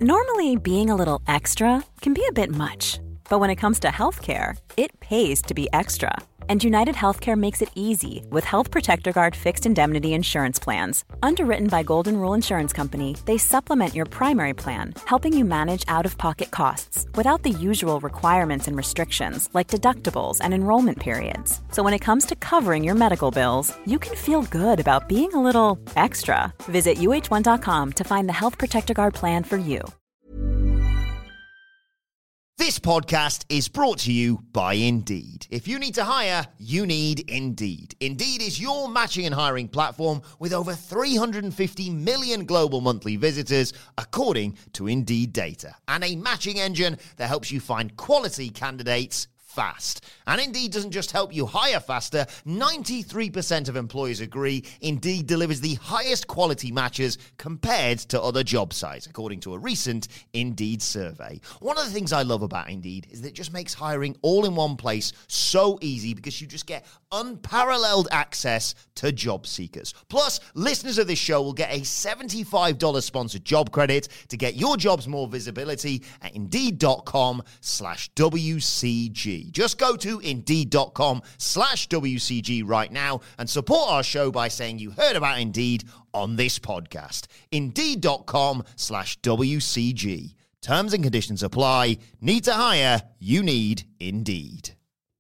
Normally, being a little extra can be a bit much, but when it comes to healthcare, it pays to be extra. And United Healthcare makes it easy with Health Protector Guard fixed indemnity insurance plans. Underwritten by Golden Rule Insurance Company, they supplement your primary plan, helping you manage out-of-pocket costs without the usual requirements and restrictions like deductibles and enrollment periods. So when it comes to covering your medical bills, you can feel good about being a little extra. Visit uh1.com to find the Health Protector Guard plan for you. This podcast is brought to you by Indeed. If you need to hire, you need Indeed. Indeed is your matching and hiring platform with over 350 million global monthly visitors, according to Indeed data, and a matching engine that helps you find quality candidates fast. And Indeed doesn't just help you hire faster. 93% of employers agree Indeed delivers the highest quality matches compared to other job sites, according to a recent Indeed survey. One of the things I love about Indeed is that it just makes hiring all in one place so easy because you just get unparalleled access to job seekers. Plus, listeners of this show will get a $75 sponsored job credit to get your jobs more visibility at Indeed.com/WCG. Just go to Indeed.com/WCG right now and support our show by saying you heard about Indeed on this podcast. Indeed.com/WCG. Terms and conditions apply. Need to hire? You need Indeed.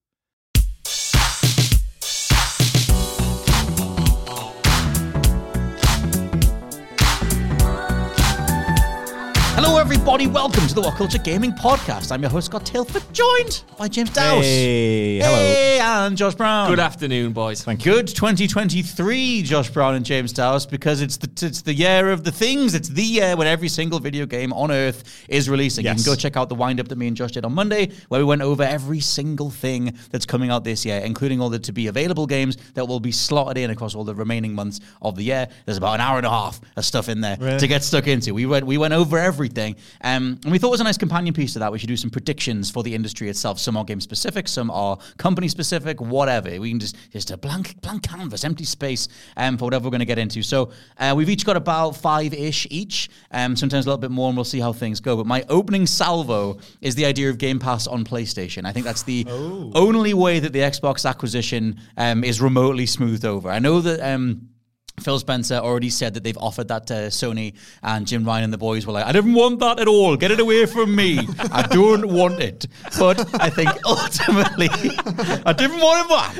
Hello, everybody. Welcome to the What Culture Gaming Podcast. I'm your host, Scott Tilford, joined by James Dowse. Hey, hello. Hey, and Josh Brown. Good afternoon, boys. Thank you. Good 2023, Josh Brown and James Dowse, because it's the year of the things. It's the year when every single video game on Earth is releasing. Yes. You can go check out the wind-up that me and Josh did on Monday, where we went over every single thing that's coming out this year, including all the to-be-available games that will be slotted in across all the remaining months of the year. There's about an hour and a half of stuff in there to get stuck into. We went over everything. And we thought it was a nice companion piece to that. We should do some predictions for the industry itself. Some are game-specific, some are company-specific, whatever. We can just a blank canvas, empty space for whatever we're going to get into. So we've each got about 5-ish each, sometimes a little bit more, and we'll see how things go. But my opening salvo is the idea of Game Pass on PlayStation. I think that's the only way that the Xbox acquisition is remotely smoothed over. I know that... Phil Spencer already said that they've offered that to Sony, and Jim Ryan and the boys were like, I didn't want that at all. Get it away from me. I don't want it. But I think ultimately, I didn't want it back.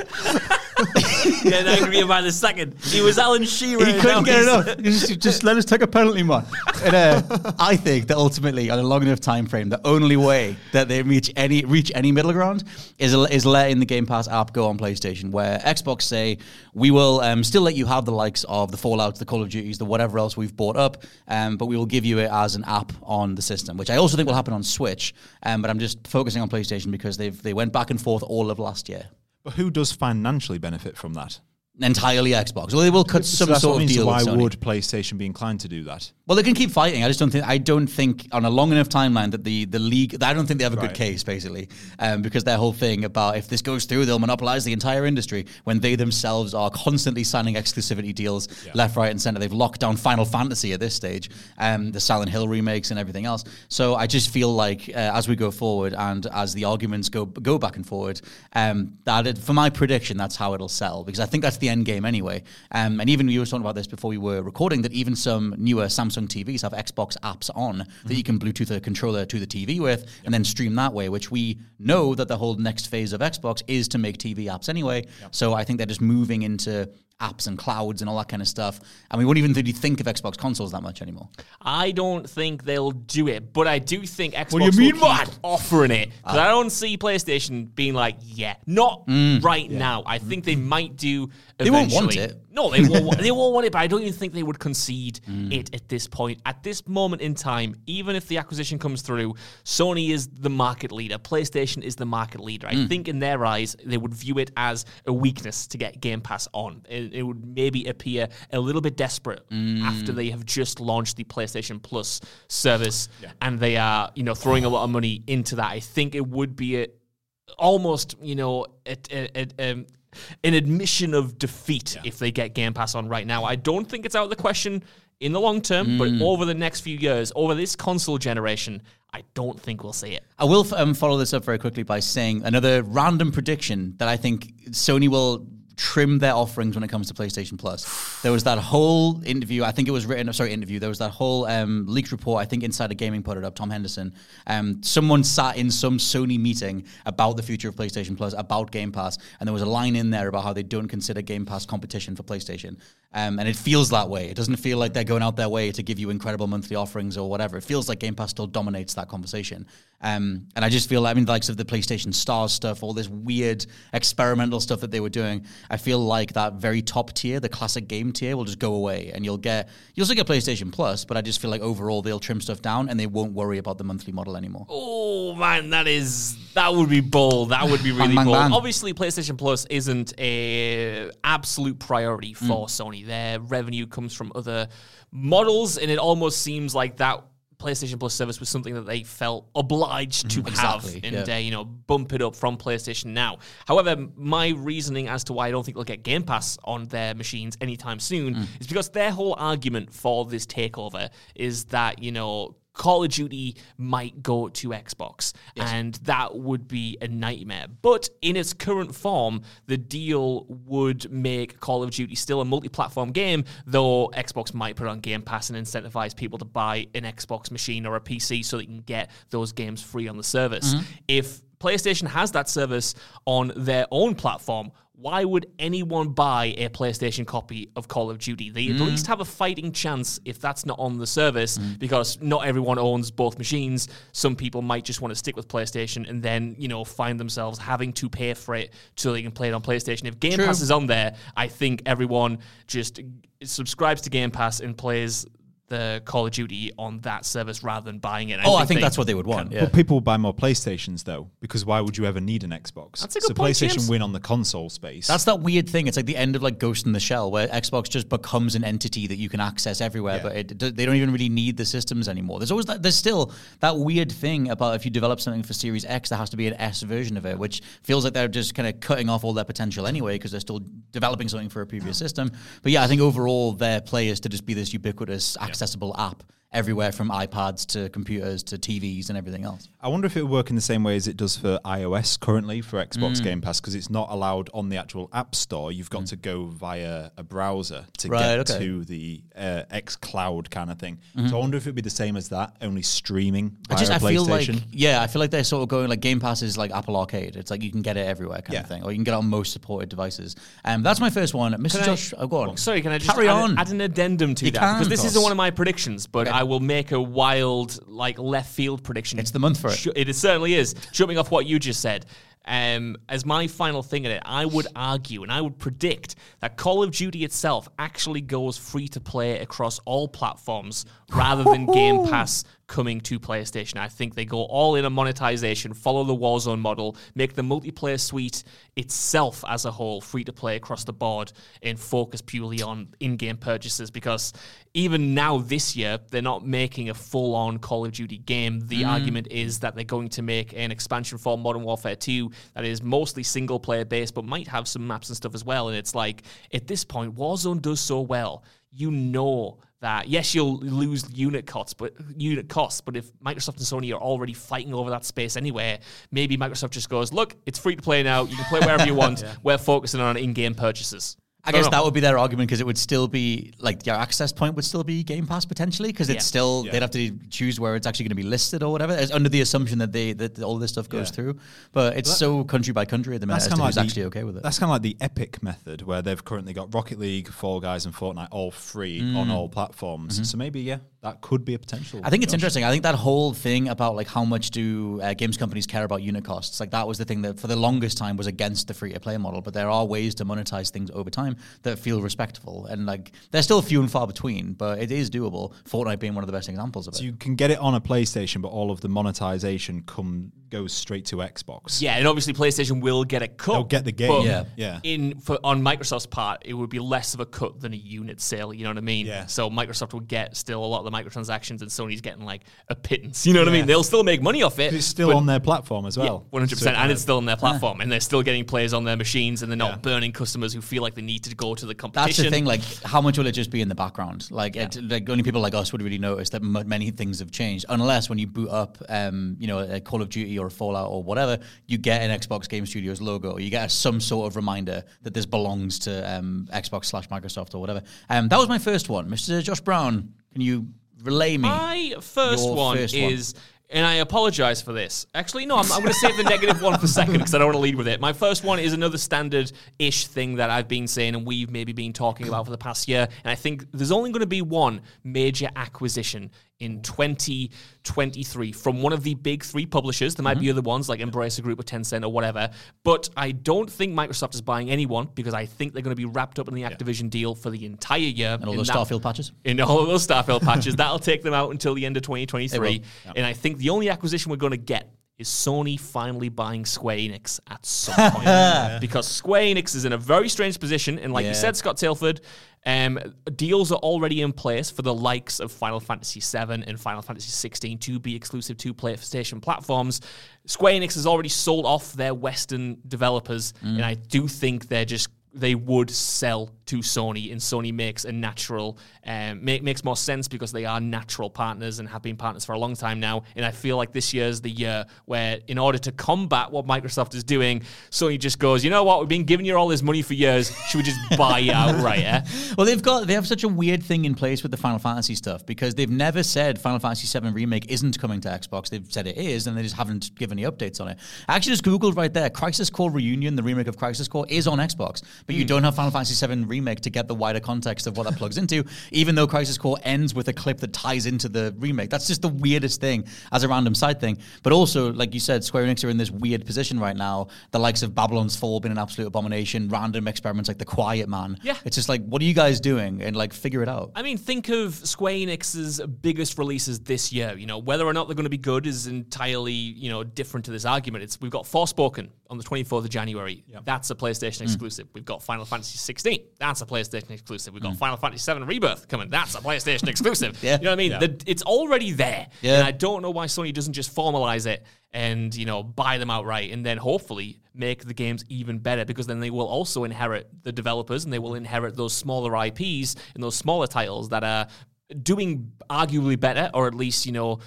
Getting angrier by the second. He was Alan Shearer. He couldn't get enough. Just let us take a penalty, man. And, I think that ultimately, on a long enough time frame, the only way that they reach any middle ground is letting the Game Pass app go on PlayStation, where Xbox say, we will still let you have the likes of the Fallouts, the Call of Duties, the whatever else we've bought up, but we will give you it as an app on the system, which I also think will happen on Switch, but I'm just focusing on PlayStation because they went back and forth all of last year. But who does financially benefit from that? Entirely Xbox. Well, they will cut some sort of deal. Why with Sony. would PlayStation be inclined to do that? Well, they can keep fighting. I don't think on a long enough timeline that the league. I don't think they have a good case, basically, because their whole thing about if this goes through, they'll monopolize the entire industry when they themselves are constantly signing exclusivity deals left, right, and center. They've locked down Final Fantasy at this stage, the Silent Hill remakes and everything else. So I just feel like as we go forward and as the arguments go back and forward, for my prediction, that's how it'll sell, because I think that's the end game anyway. And even you were talking about this before we were recording, that even some newer Samsung TVs have Xbox apps on that you can Bluetooth a controller to the TV with and then stream that way, which we know that the whole next phase of Xbox is to make TV apps anyway. So I think they're just moving into apps and clouds and all that kind of stuff. And we won't even really think of Xbox consoles that much anymore. I don't think they'll do it, but I do think Xbox What do you mean, will man? keep offering it. Because I don't see PlayStation being like, not right now. I think they might do eventually. They won't want it. No, they won't, they won't want it, but I don't even think they would concede it at this point. At this moment in time, even if the acquisition comes through, Sony is the market leader. PlayStation is the market leader. I think in their eyes, they would view it as a weakness to get Game Pass on. It would maybe appear a little bit desperate after they have just launched the PlayStation Plus service and they are, throwing a lot of money into that. I think it would be almost, an admission of defeat if they get Game Pass on right now. I don't think it's out of the question in the long term, but over the next few years, over this console generation, I don't think we'll see it. I will follow this up very quickly by saying another random prediction that I think Sony will trim their offerings when it comes to PlayStation Plus. There was that whole interview, I think it was there was that whole leaked report, I think Insider Gaming put it up, Tom Henderson. Someone sat in some Sony meeting about the future of PlayStation Plus, about Game Pass, and there was a line in there about how they don't consider Game Pass competition for PlayStation. And it feels that way. It doesn't feel like they're going out their way to give you incredible monthly offerings or whatever. It feels like Game Pass still dominates that conversation. And I just feel, the likes of the PlayStation Stars stuff, all this weird experimental stuff that they were doing, I feel like that very top tier, the classic game tier, will just go away, and you'll still get PlayStation Plus, but I just feel like overall they'll trim stuff down and they won't worry about the monthly model anymore. Oh man, that would be bold. That would be really bang, bold. bang. Obviously, PlayStation Plus isn't a absolute priority for Sony. Their revenue comes from other models, and it almost seems like that PlayStation Plus service was something that they felt obliged to have and bump it up from PlayStation Now. However, my reasoning as to why I don't think they'll get Game Pass on their machines anytime soon is because their whole argument for this takeover is that, Call of Duty might go to Xbox, and that would be a nightmare. But in its current form, the deal would make Call of Duty still a multi-platform game, though Xbox might put on Game Pass and incentivize people to buy an Xbox machine or a PC so they can get those games free on the service. If PlayStation has that service on their own platform, why would anyone buy a PlayStation copy of Call of Duty? They at least have a fighting chance if that's not on the service, because not everyone owns both machines. Some people might just want to stick with PlayStation and then, find themselves having to pay for it so they can play it on PlayStation. If Game Pass is on there, I think everyone just subscribes to Game Pass and plays the Call of Duty on that service rather than buying it. I think that's what they would want. But people will buy more PlayStations, though, because why would you ever need an Xbox? That's a good point, PlayStation James. win on the console space. That's that weird thing. It's like the end of like Ghost in the Shell, where Xbox just becomes an entity that you can access everywhere, but they don't even really need the systems anymore. There's still that weird thing about if you develop something for Series X, there has to be an S version of it, which feels like they're just kind of cutting off all their potential anyway, because they're still developing something for a previous system. But I think overall their play is to just be this ubiquitous, accessible app everywhere, from iPads to computers to TVs and everything else. I wonder if it would work in the same way as it does for iOS currently for Xbox Game Pass, because it's not allowed on the actual App Store. You've got to go via a browser to get to the xCloud kind of thing. So I wonder if it would be the same as that, only streaming via PlayStation. I feel like they're sort of going like Game Pass is like Apple Arcade. It's like you can get it everywhere kind of thing, or you can get it on most supported devices. That's my first one. Mr. Josh, go on. Sorry, can I just carry on? Add an addendum to that? Because this isn't one of my predictions, but I will make a wild, left field prediction. It's the month for it. It certainly is. Jumping off what you just said. As my final thing in it, I would argue and I would predict that Call of Duty itself actually goes free to play across all platforms rather than Game Pass coming to PlayStation. I think they go all in on monetization, follow the Warzone model, make the multiplayer suite itself as a whole free to play across the board, and focus purely on in-game purchases, because even now this year, they're not making a full-on Call of Duty game. The argument is that they're going to make an expansion for Modern Warfare 2 that is mostly single-player based, but might have some maps and stuff as well. And it's like, at this point, Warzone does so well. That yes, you'll lose unit costs, but if Microsoft and Sony are already fighting over that space anyway, maybe Microsoft just goes, look, it's free to play now. You can play wherever you want. We're focusing on in-game purchases. I guess that would be their argument, because it would still be like your access point would still be Game Pass potentially, because it's still they'd have to choose where it's actually going to be listed or whatever. It's under the assumption that all this stuff goes through, but it's so country by country at the minute as to who's actually okay with it. That's kind of like the Epic method, where they've currently got Rocket League, Fall Guys, and Fortnite all free on all platforms. So maybe that could be a potential. I think it's interesting. I think that whole thing about like how much do games companies care about unit costs, like that was the thing that for the longest time was against the free to play model. But there are ways to monetize things over time that feel respectable, and like they're still few and far between, but it is doable. Fortnite being one of the best examples of it. So you can get it on a PlayStation, but all of the monetization goes straight to Xbox. Yeah, and obviously PlayStation will get a cut. They'll get the game. On Microsoft's part, it would be less of a cut than a unit sale. You know what I mean? Yeah. So Microsoft would get still a lot of the microtransactions, and Sony's getting like a pittance. You know what I mean? They'll still make money off it. It's still on their platform as well. 100%, and it's still on their platform, and they're still getting players on their machines, and they're not burning customers who feel like they need to go to the competition. That's the thing. Like, how much will it just be in the background? Like, only people like us would really notice that many things have changed, unless when you boot up, a Call of Duty or a Fallout or whatever, you get an Xbox Game Studios logo, or you get some sort of reminder that this belongs to Xbox/Microsoft or whatever. That was my first one. Mr. Josh Brown, can you relay me? My first one is, and I apologize for this. Actually, no, I'm going to save the negative one for second because I don't want to lead with it. My first one is another standard-ish thing that I've been saying and we've maybe been talking about for the past year. And I think there's only going to be one major acquisition in 2023 from one of the big three publishers. There might be other ones like Embracer Group or Tencent or whatever, but I don't think Microsoft is buying anyone because I think they're going to be wrapped up in the Activision deal for the entire year. And all those Starfield patches? In all of those Starfield patches. That'll take them out until the end of 2023. And I think the only acquisition we're going to get is Sony finally buying Square Enix at some point. Because Square Enix is in a very strange position, and like you said, Scott Tailford, deals are already in place for the likes of Final Fantasy VII and Final Fantasy XVI to be exclusive to PlayStation platforms. Square Enix has already sold off their Western developers, and I do think they would sell to Sony, and Sony makes a natural, makes more sense because they are natural partners and have been partners for a long time now. And I feel like this year's the year where, in order to combat what Microsoft is doing, Sony just goes, you know what, we've been giving you all this money for years, should we just buy you outright? Well, they have such a weird thing in place with the Final Fantasy stuff because they've never said Final Fantasy VII Remake isn't coming to Xbox. They've said it is, and they just haven't given any updates on it. I actually just Googled right there, Crisis Core Reunion, the remake of Crisis Core, is on Xbox, but you don't have Final Fantasy VII Remake to get the wider context of what that plugs into, even though Crisis Core ends with a clip that ties into the remake. That's just the weirdest thing as a random side thing. But also, like you said, Square Enix are in this weird position right now. The likes of Babylon's Fall being an absolute abomination, random experiments like The Quiet Man. Yeah. It's just like, what are you guys doing? And like, figure it out. I mean, think of Square Enix's biggest releases this year. You know, whether or not they're going to be good is entirely, different to this argument. We've got Forspoken on the 24th of January. Yep. That's a PlayStation exclusive. We've got Final Fantasy 16. That's a PlayStation exclusive. We've got Final Fantasy VII Rebirth coming. That's a PlayStation exclusive. You know what I mean? Yeah. It's already there. Yeah. And I don't know why Sony doesn't just formalize it and, buy them outright and then hopefully make the games even better, because then they will also inherit the developers and they will inherit those smaller IPs and those smaller titles that are doing arguably better, or at least,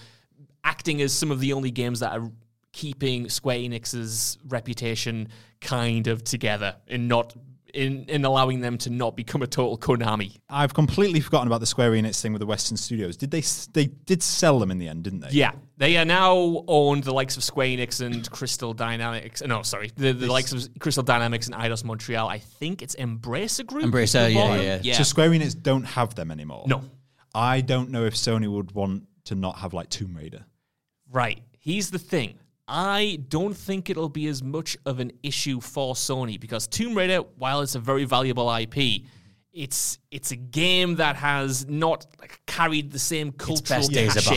acting as some of the only games that are keeping Square Enix's reputation kind of together and not in allowing them to not become a total Konami. I've completely forgotten about the Square Enix thing with the Western studios. They did sell them in the end, didn't they? Yeah. They are now owned the likes of Square Enix and Crystal Dynamics. No, sorry. The likes of Crystal Dynamics and Eidos Montreal. I think it's Embracer Group. Embracer, yeah. So Square Enix don't have them anymore? No. I don't know if Sony would want to not have like Tomb Raider. Right. Here's the thing. I don't think it'll be as much of an issue for Sony, because Tomb Raider, while it's a very valuable IP, it's a game that has not carried the same cultural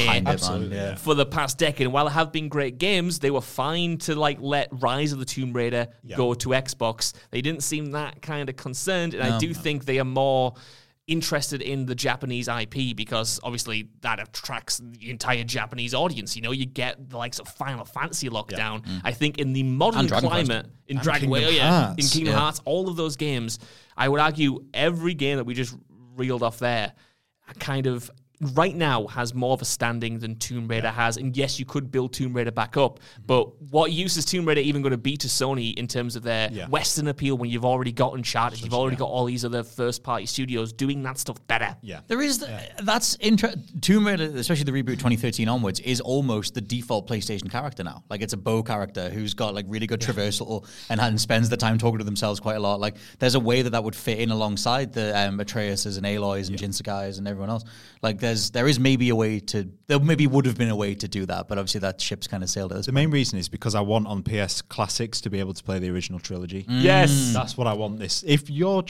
cachet for the past decade. And while there have been great games, they were fine to let Rise of the Tomb Raider go to Xbox. They didn't seem that kind of concerned, and I do think they are more interested in the Japanese IP, because obviously that attracts the entire Japanese audience. You get the likes of Final Fantasy Lockdown. I think in the modern climate, in Dragon Hearts, in Kingdom Hearts, all of those games, I would argue every game that we just reeled off there kind of right now has more of a standing than Tomb Raider has. And yes, you could build Tomb Raider back up, but what use is Tomb Raider even going to be to Sony in terms of their Western appeal when you've already got Uncharted, you've already got all these other first-party studios doing that stuff better? Yeah. There is... That's interesting. Tomb Raider, especially the reboot 2013 onwards, is almost the default PlayStation character now. It's a bow character who's got really good traversal and spends the time talking to themselves quite a lot. There's a way that would fit in alongside the Atreuses and Aloys and Jinsekais and everyone else. There is maybe a way to... There maybe would have been a way to do that, but obviously that ship's kind of sailed at this point. Main reason is because I want on PS Classics to be able to play the original trilogy. Yes! That's what I want this. If you're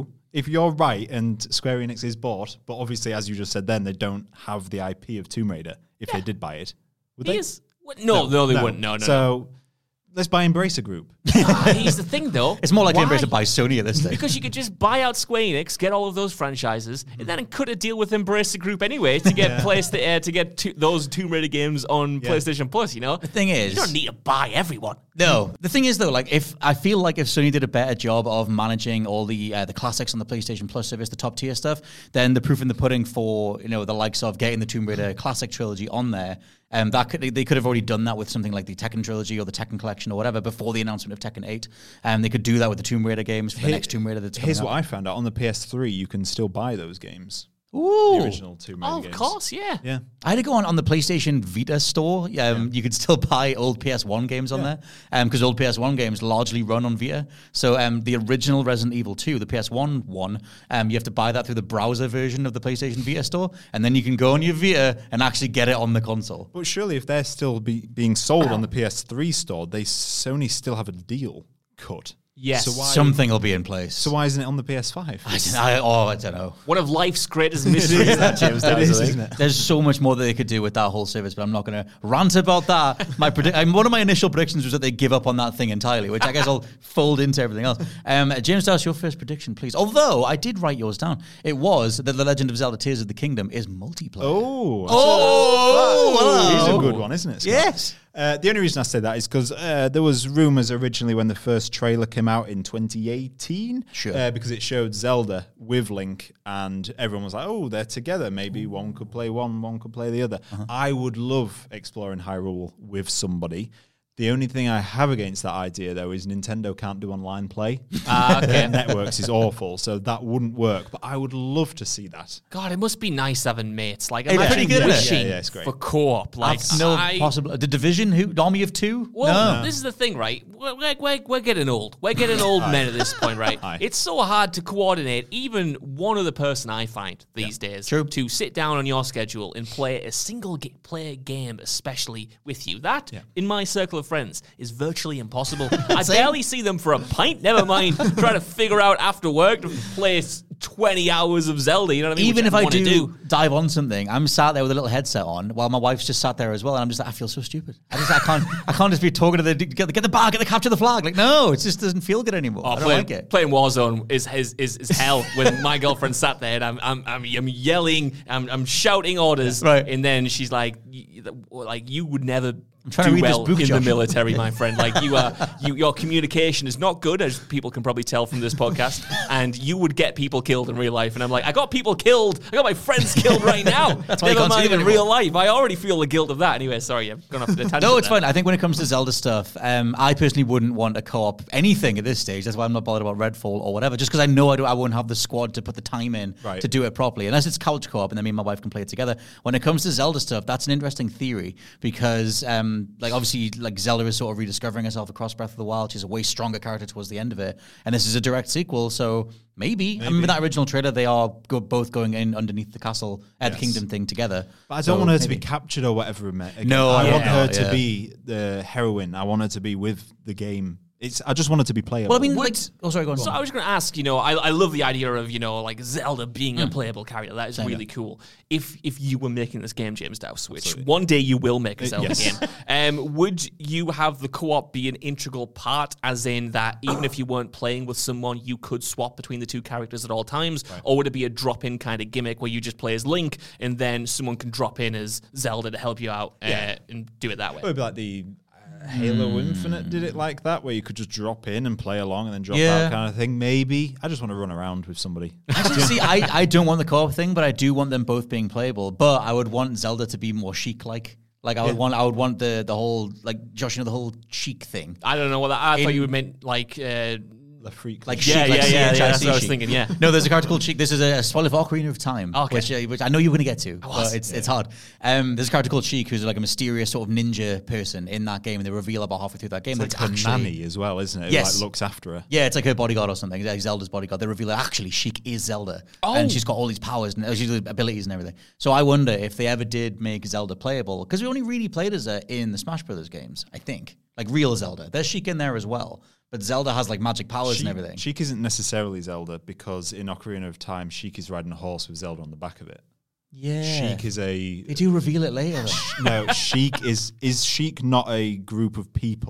right and Square Enix is bought, but obviously, as you just said then, they don't have the IP of Tomb Raider if they did buy it. Would they? No, they wouldn't. No. So Let's buy Embracer Group. Here's the thing, though. It's more likely Embracer buy Sony at this stage. Because you could just buy out Square Enix, get all of those franchises, and then cut a deal with Embracer Group anyway to get those Tomb Raider games on PlayStation Plus. You know, the thing is, you don't need to buy everyone. No, the thing is though, like if Sony did a better job of managing all the classics on the PlayStation Plus service, the top tier stuff, then the proof in the pudding for the likes of getting the Tomb Raider classic trilogy on there. They could have already done that with something like the Tekken trilogy or the Tekken collection or whatever before the announcement of Tekken 8. They could do that with the Tomb Raider games for the next Tomb Raider that's coming Here's out. what I found out. On the PS3, you can still buy those games. Ooh. The original Tomb Raider games. Of course, yeah. Yeah. I had to go on the PlayStation Vita store. You could still buy old PS1 games on there because old PS1 games largely run on Vita. So the original Resident Evil 2, the PS1 one, you have to buy that through the browser version of the PlayStation Vita store, and then you can go on your Vita and actually get it on the console. But surely if they're still being sold on the PS3 store, Sony still have a deal cut. Yes. So why, something will be in place. So why isn't it on the PS5? I don't know. One of life's greatest mysteries, that James does, isn't it? There's so much more that they could do with that whole service, but I'm not going to rant about that. One of my initial predictions was that they give up on that thing entirely, which I guess I'll fold into everything else. James Dowse, your first prediction, please. Although I did write yours down. It was that The Legend of Zelda Tears of the Kingdom is multiplayer. It's a good one, isn't it, Scott? Yes. The only reason I say that is because there was rumours originally when the first trailer came out in 2018, because it showed Zelda with Link, and everyone was like, "Oh, they're together. Maybe one could play one could play the other." I would love exploring Hyrule with somebody. The only thing I have against that idea, though, is Nintendo can't do online play. Their networks is awful, so that wouldn't work. But I would love to see that. God, it must be nice having mates. Like, It's pretty good, isn't it? wishing for co-op. Like, possible. The Division, Army of Two? Well, this is the thing, right? We're getting old. We're getting old men at this point, right? It's so hard to coordinate even one other person, I find, these days, to sit down on your schedule and play a single player game, especially with you. That, in my circle of friends, is virtually impossible. I barely see them for a pint, never mind trying to figure out after work to play 20 hours of Zelda, you know what I mean? Even if I do dive on something, I'm sat there with a little headset on while my wife's just sat there as well, and I'm just like, I feel so stupid. I can't just be talking to the get the bar, get the capture the flag. Like, no, it just doesn't feel good anymore. I don't like it. Playing Warzone is hell when my girlfriend sat there and I'm yelling, I'm shouting orders, and then she's like you would never do well in the military, my friend. Like your communication is not good, as people can probably tell from this podcast, and you would get people killed in real life. And I'm like, I got people killed. I got my friends killed right now. Never mind in real life. I already feel the guilt of that. Anyway, sorry, I've gone off the tangent. No, it's fine. I think when it comes to Zelda stuff, I personally wouldn't want a co-op anything at this stage. That's why I'm not bothered about Redfall or whatever. Just because I know I won't have the squad to put the time in to do it properly, unless it's couch co-op, and then me and my wife can play it together. When it comes to Zelda stuff, that's an interesting theory because, obviously, Zelda is sort of rediscovering herself across Breath of the Wild. She's a way stronger character towards the end of it, and this is a direct sequel, so maybe. I remember that original trailer, they are both going in underneath the castle, the kingdom thing together. But I don't want her to be captured or whatever. No, I want her to be the heroine. I want her to be with the game. I just want it to be playable. Well, I mean, sorry, go on. So I was going to ask, I love the idea of, Zelda being a playable character. That is really cool. If you were making this game, James Dowse, which one day you will make a Zelda game, would you have the co-op be an integral part, as in that even if you weren't playing with someone, you could swap between the two characters at all times? Right. Or would it be a drop-in kind of gimmick where you just play as Link and then someone can drop in as Zelda to help you out and do it that way? It would be like the Halo Infinite did it like that, where you could just drop in and play along and then drop out kind of thing. Maybe. I just want to run around with somebody. I don't want the co-op thing, but I do want them both being playable. But I would want Zelda to be more Sheik-like. I would want the whole, Josh, the whole Sheik thing. I don't know what that. I thought you would meant the freak. Sheik, that's what I was thinking, No, there's a character called Sheik. This is a spoiler for Ocarina of Time, which I know you're going to get to, but it's hard. There's a character called Sheik who's like a mysterious sort of ninja person in that game, and they reveal about halfway through that game. It's like her nanny as well, isn't it? Yes. Who looks after her. Yeah, it's like her bodyguard or something. It's like Zelda's bodyguard. They reveal that actually Sheik is Zelda, and she's got all these powers and she's got abilities and everything. So I wonder if they ever did make Zelda playable, because we only really played as her in the Smash Brothers games, I think. Like real Zelda. There's Sheik in there as well. But Zelda has magic powers and everything. Sheik isn't necessarily Zelda, because in Ocarina of Time, Sheik is riding a horse with Zelda on the back of it. Yeah. Sheik is They do reveal it later. No, Sheik is Sheik not a group of people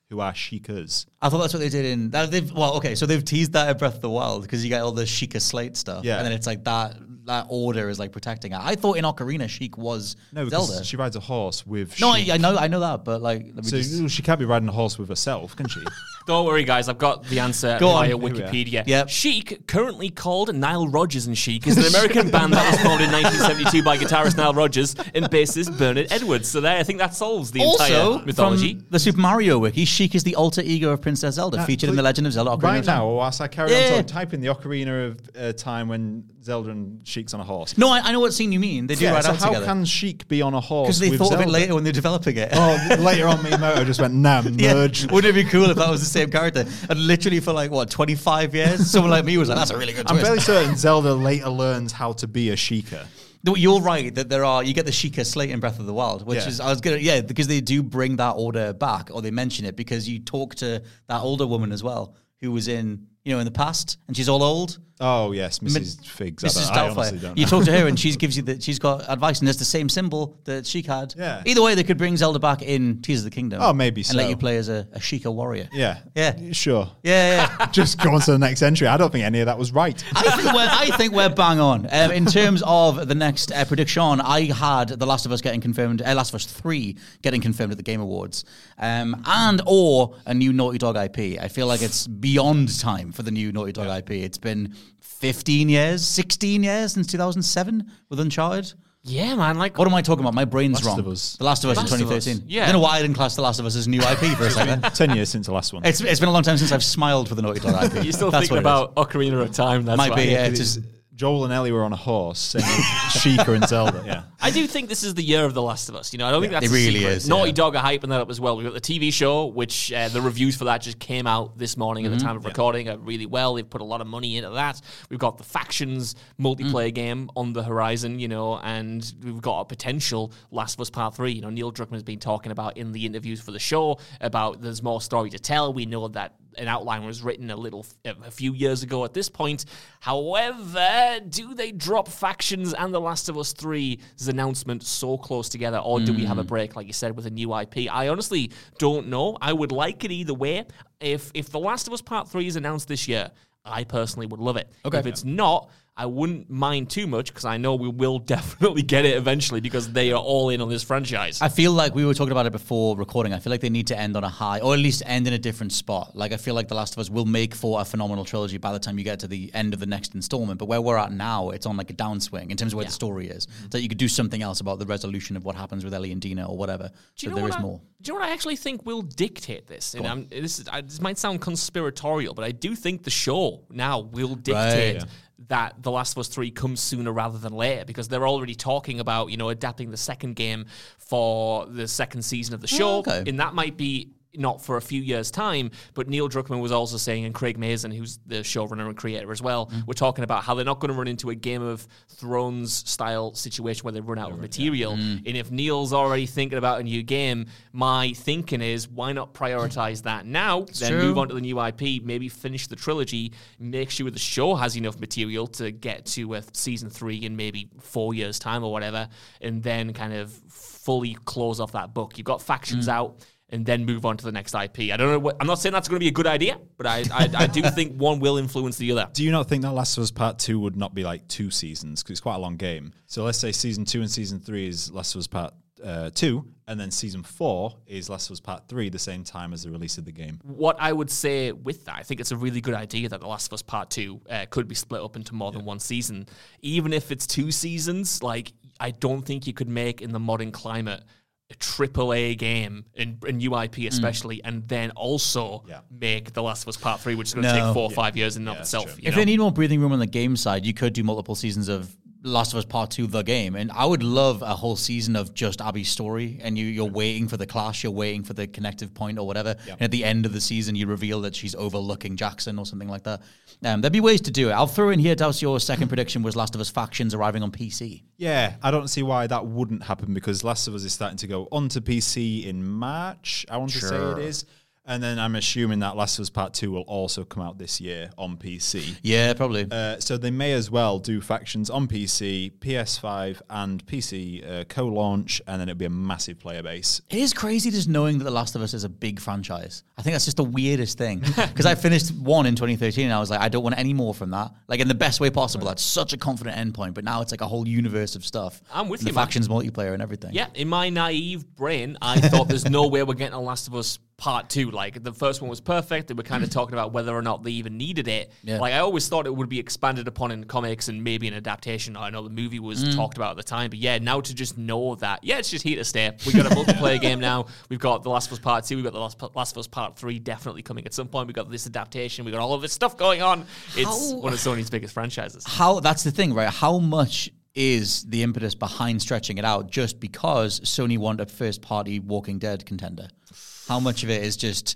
who are Sheikahs. I thought that's what they did in... So they've teased that in Breath of the Wild because you get all the Sheikah Slate stuff. Yeah. And then it's like that order is like protecting her. I thought in Ocarina, Sheik was Zelda. She rides a horse with No, I know that, but like... she can't be riding a horse with herself, can she? Don't worry, guys. I've got the answer via Wikipedia. Yep. Sheik, currently called Nile Rodgers and Sheik, is an American band that was formed in 1972 by guitarist Nile Rodgers and bassist Bernard Edwards. So there, I think that solves the entire mythology. From the Super Mario wiki, Sheik is the alter ego of Princess Zelda, featured in The Legend of Zelda Ocarina of Time. Right now, whilst I carry on typing the Ocarina of Time when Zelda and Sheik's on a horse. No, I know what scene you mean. They do ride out together. How can Sheik be on a horse because they with thought Zelda? of it later when they're developing it. Oh, later on, Miyamoto just went, merge. Wouldn't it be cool if that was the same character? And literally for 25 years, someone like me was like, that's a really good twist. I'm fairly certain Zelda later learns how to be a Sheikah. You're right that you get the Sheikah Slate in Breath of the Wild, which is, because they do bring that order back, or they mention it, because you talk to that older woman as well, who was in the past, and she's all old. Oh yes, Mrs. Figs. Mrs. Doubtfire. You talk to her, and she's got advice, and there's the same symbol that Sheik had. Yeah. Either way, they could bring Zelda back in Tears of the Kingdom. Oh, maybe so. And let you play as a Sheikah warrior. Yeah. Yeah. Sure. Yeah. Just go on to the next entry. I don't think any of that was right. I think we're bang on. In terms of the next prediction, I had The Last of Us getting confirmed, Last of Us 3 getting confirmed at the Game Awards, or a new Naughty Dog IP. I feel like it's beyond time for the new Naughty Dog IP. It's been 16 years since 2007 with Uncharted. Yeah, man. What am I talking about? My brain's wrong. The Last of Us in 2013. Yeah. I don't know why I didn't class The Last of Us as new IP for a second. 10 years since the last one. It's been a long time since I've smiled for the Naughty Dog IP. You're still thinking about Ocarina of Time. That's might why. be. Yeah, it's just Joel and Ellie were on a horse singing Sheikah and Zelda. Yeah, I do think this is the year of The Last of Us. I don't think that's it a really secret. is. Naughty Dog are hyping that up as well. We've got the TV show, which the reviews for that just came out this morning at the time of recording. Really well. They've put a lot of money into that. We've got the Factions multiplayer game on the horizon, and we've got a potential Last of Us Part 3. Neil Druckmann has been talking about in the interviews for the show about there's more story to tell. We know that an outline was written a few years ago at this point. However, do they drop Factions and The Last of Us 3's announcement so close together, or do we have a break, like you said, with a new IP? I honestly don't know. I would like it either way. If The Last of Us Part 3 is announced this year, I personally would love it. Okay. If it's not, I wouldn't mind too much, because I know we will definitely get it eventually, because they are all in on this franchise. I feel like we were talking about it before recording. I feel like they need to end on a high, or at least end in a different spot. I feel like The Last of Us will make for a phenomenal trilogy by the time you get to the end of the next installment. But where we're at now, it's on a downswing in terms of where the story is. So you could do something else about the resolution of what happens with Ellie and Dina or whatever. There is more. Do you know what I actually think will dictate this? And this might sound conspiratorial, but I do think the show now will dictate that The Last of Us 3 comes sooner rather than later, because they're already talking about, adapting the second game for the second season of the show. And that might be not for a few years' time, but Neil Druckmann was also saying, and Craig Mazin, who's the showrunner and creator as well, we're talking about how they're not going to run into a Game of Thrones-style situation where they run out of material. And if Neil's already thinking about a new game, my thinking is, why not prioritize that now, move on to the new IP, maybe finish the trilogy, make sure the show has enough material to get to a season 3 in maybe 4 years' time or whatever, and then kind of fully close off that book. You've got Factions out, and then move on to the next IP. I don't know. I'm not saying that's going to be a good idea, but I do think one will influence the other. Do you not think that Last of Us Part 2 would not be 2 seasons? Because it's quite a long game. So let's say Season 2 and Season 3 is Last of Us Part 2, and then Season 4 is Last of Us Part 3 the same time as the release of the game. What I would say with that, I think it's a really good idea that The Last of Us Part 2 could be split up into more than one season. Even if it's 2 seasons, I don't think you could make in the modern climate a AAA game, a new IP especially, and then also make The Last of Us Part 3, which is going to take 4 or 5 years in and of itself. If they need more breathing room on the game side, you could do multiple seasons of Last of Us Part 2, the game. And I would love a whole season of just Abby's story, and you're waiting for the clash, you're waiting for the connective point or whatever. And at the end of the season, you reveal that she's overlooking Jackson or something like that. There'd be ways to do it. I'll throw in here, Douse, your second prediction was Last of Us Factions arriving on PC. Yeah, I don't see why that wouldn't happen, because Last of Us is starting to go onto PC in March, I want to say it is. And then I'm assuming that Last of Us Part 2 will also come out this year on PC. Yeah, probably. So they may as well do Factions on PC, PS5, and PC co-launch, and then it'll be a massive player base. It is crazy just knowing that The Last of Us is a big franchise. I think that's just the weirdest thing. Because I finished 1 in 2013, and I was like, I don't want any more from that. Like, in the best way possible. That's such a confident endpoint, but now it's like a whole universe of stuff. I'm with you, the Factions multiplayer and everything. Yeah, in my naive brain, I thought there's no way we're getting a Last of Us Part 2. Like, the first one was perfect. They were kind of talking about whether or not they even needed it. Yeah. Like, I always thought it would be expanded upon in comics and maybe an adaptation. I know the movie was talked about at the time, but yeah, now to just know that, yeah, it's just here to stay. We got a multiplayer game now. We've got The Last of Us Part 2. We've got The Last of Us Part 3 definitely coming at some point. We've got this adaptation. We've got all of this stuff going on. It's one of Sony's biggest franchises. That's the thing, right? How much is the impetus behind stretching it out just because Sony wanted a first-party Walking Dead contender? How much of it is just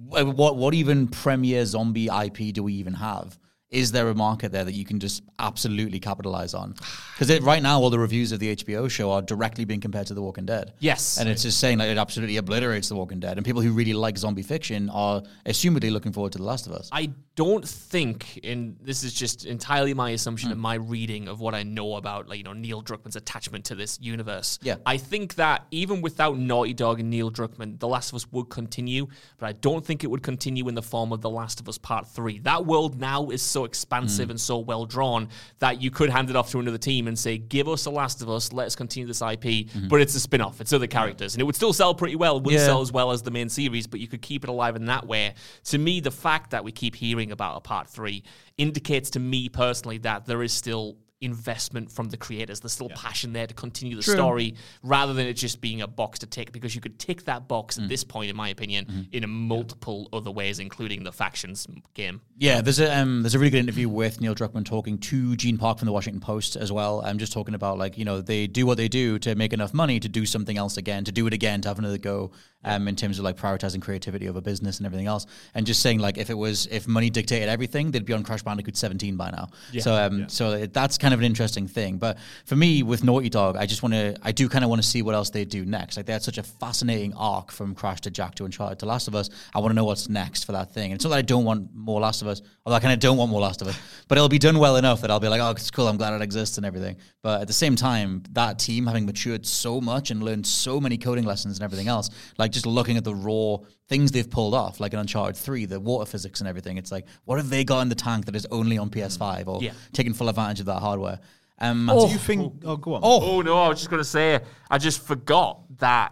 what even premier zombie IP do we even have? Is there a market there that you can just absolutely capitalize on? Because right now, all the reviews of the HBO show are directly being compared to The Walking Dead. Yes. And it's just saying that it absolutely obliterates The Walking Dead. And people who really like zombie fiction are assumedly looking forward to The Last of Us. I don't think, and this is just entirely my assumption and my reading of what I know about, like, Neil Druckmann's attachment to this universe. Yeah. I think that even without Naughty Dog and Neil Druckmann, The Last of Us would continue, but I don't think it would continue in the form of The Last of Us Part 3. That world now is so expansive and so well drawn that you could hand it off to another team and say, give us The Last of Us, let's continue this IP, but it's a spin-off, it's other characters, and it would still sell pretty well. It wouldn't sell as well as the main series, but you could keep it alive in that way. To me, the fact that we keep hearing about a Part 3 indicates to me personally that there is still investment from the creators. There's still passion there to continue the story rather than it just being a box to tick, because you could tick that box at this point, in my opinion, in a multiple other ways, including the Factions game. Yeah, there's a really good interview with Neil Druckmann talking to Gene Park from the Washington Post as well. I'm just talking about, like, they do what they do to make enough money to do something else again, to do it again, to have another go, in terms of like prioritizing creativity over business and everything else. And just saying, like, if money dictated everything, they'd be on Crash Bandicoot 17 by now. Yeah. So that's kind of an interesting thing. But for me, with Naughty Dog, I do kind of want to see what else they do next. Like, they had such a fascinating arc from Crash to Jak to Uncharted to Last of Us. I want to know what's next for that thing. And it's not that I don't want more Last of Us, although I kind of don't want more Last of Us, but it'll be done well enough that I'll be like, oh, it's cool, I'm glad it exists and everything. But at the same time, that team having matured so much and learned so many coding lessons and everything else, like just looking at the raw things they've pulled off, like in Uncharted 3, the water physics and everything, it's like, what have they got in the tank that is only on PS5 or taking full advantage of that hardware? Do you think... Oh, go on. Oh, no, I was just going to say, I just forgot that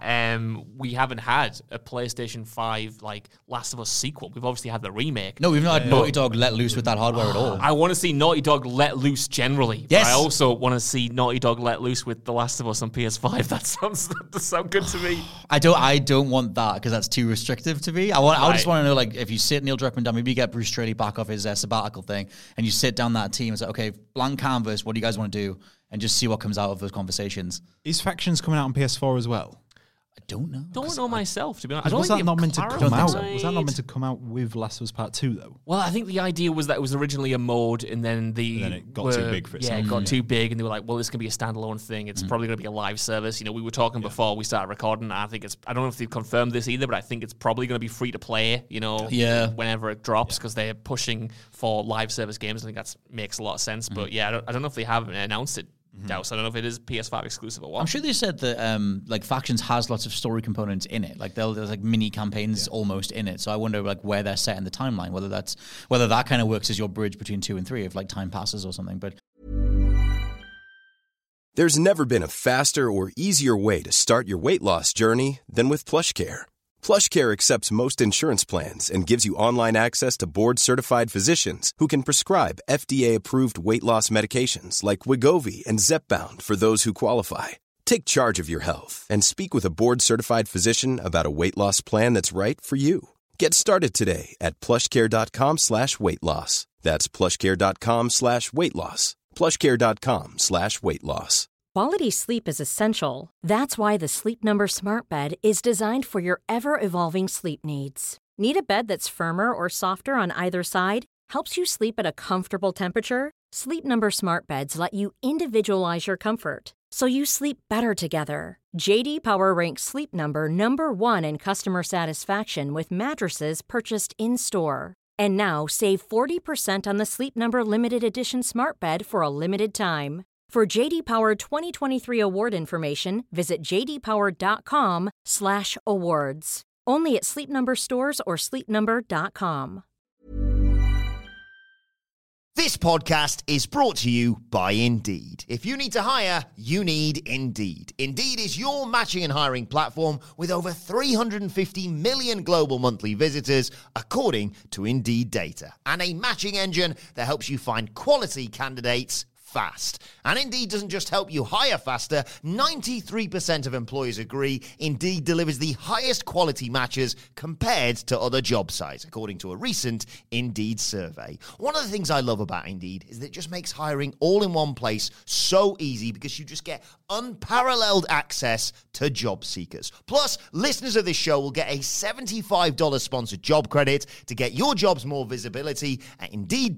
we haven't had a PlayStation 5, like, Last of Us sequel. We've obviously had the remake. No, we've not had Naughty Dog let loose with that hardware at all. I want to see Naughty Dog let loose generally. Yes. But I also want to see Naughty Dog let loose with The Last of Us on PS5. That does sound good to me. I don't want that because that's too restrictive to me. I just want to know, like, if you sit Neil Druckmann down, maybe you get Bruce Straley back off his sabbatical thing, and you sit down that team and say, okay, blank canvas, what do you guys want to do? And just see what comes out of those conversations. Is Factions coming out on PS4 as well? I don't know. Don't know myself, to be honest. Was that not meant to come out? Was that not meant to come out with Last of Us Part 2, though? Well, I think the idea was that it was originally a mode, and then it got too big for itself. Yeah, it got too big, and they were like, well, this can be a standalone thing. It's probably going to be a live service. We were talking before we started recording, and I don't know if they've confirmed this either, but I think it's probably going to be free to play, whenever it drops, because they're pushing for live service games. I think that makes a lot of sense. But yeah, I don't know if they have announced it. Douse. I don't know if it is PS5 exclusive or what. I'm sure they said that like Factions has lots of story components in it. Like there's like mini campaigns almost in it. So I wonder like where they're set in the timeline, whether that kind of works as your bridge between 2 and 3 if like time passes or something. But there's never been a faster or easier way to start your weight loss journey than with PlushCare. PlushCare accepts most insurance plans and gives you online access to board-certified physicians who can prescribe FDA-approved weight loss medications like Wegovy and Zepbound for those who qualify. Take charge of your health and speak with a board-certified physician about a weight loss plan that's right for you. Get started today at plushcare.com/weight-loss. That's plushcare.com/weight-loss. plushcare.com/weight-loss. Quality sleep is essential. That's why the Sleep Number Smart Bed is designed for your ever-evolving sleep needs. Need a bed that's firmer or softer on either side? Helps you sleep at a comfortable temperature? Sleep Number Smart Beds let you individualize your comfort so you sleep better together. J.D. Power ranks Sleep Number number 1 in customer satisfaction with mattresses purchased in-store. And now, save 40% on the Sleep Number Limited Edition Smart Bed for a limited time. For J.D. Power 2023 award information, visit jdpower.com/awards. Only at Sleep Number stores or sleepnumber.com. This podcast is brought to you by Indeed. If you need to hire, you need Indeed. Indeed is your matching and hiring platform with over 350 million global monthly visitors, according to Indeed data, and a matching engine that helps you find quality candidates fast. And Indeed doesn't just help you hire faster. 93% of employers agree Indeed delivers the highest quality matches compared to other job sites, according to a recent Indeed survey. One of the things I love about Indeed is that it just makes hiring all in one place so easy because you just get unparalleled access to job seekers. Plus, listeners of this show will get a $75 sponsored job credit to get your jobs more visibility at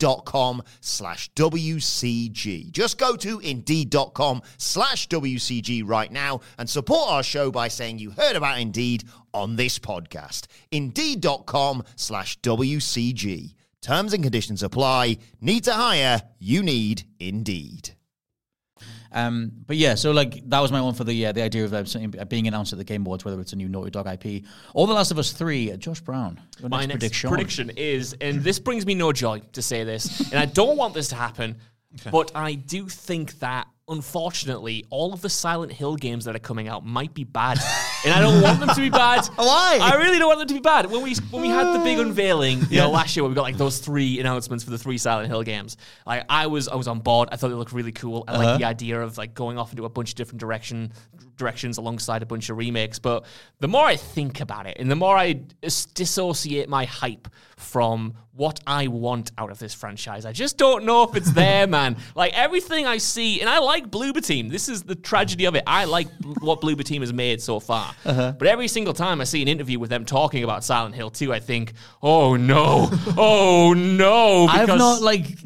Indeed.com/WCG. Just go to Indeed.com/WCG right now and support our show by saying you heard about Indeed on this podcast. Indeed.com/WCG. Terms and conditions apply. Need to hire? You need Indeed. But yeah, so like that was my one for the idea of something being announced at the Game Awards, whether it's a new Naughty Dog IP or The Last of Us 3. Josh Brown, your my next prediction is, and this brings me no joy to say this, and I don't want this to happen, but I do think that unfortunately all of the Silent Hill games that are coming out might be bad, and I don't want them to be bad. Why? I really don't want them to be bad. When we had the big unveiling, last year, where we got like those 3 announcements for the 3 Silent Hill games, like I was on board. I thought they looked really cool. I like the idea of like going off into a bunch of different directions alongside a bunch of remakes. But the more I think about it, and the more I dissociate my hype from what I want out of this franchise, I just don't know if it's there, man. Like everything I see, and I like Bloober Team. This is the tragedy of it. I like what Bloober Team has made so far. But every single time I see an interview with them talking about Silent Hill 2, I think, oh no. I've not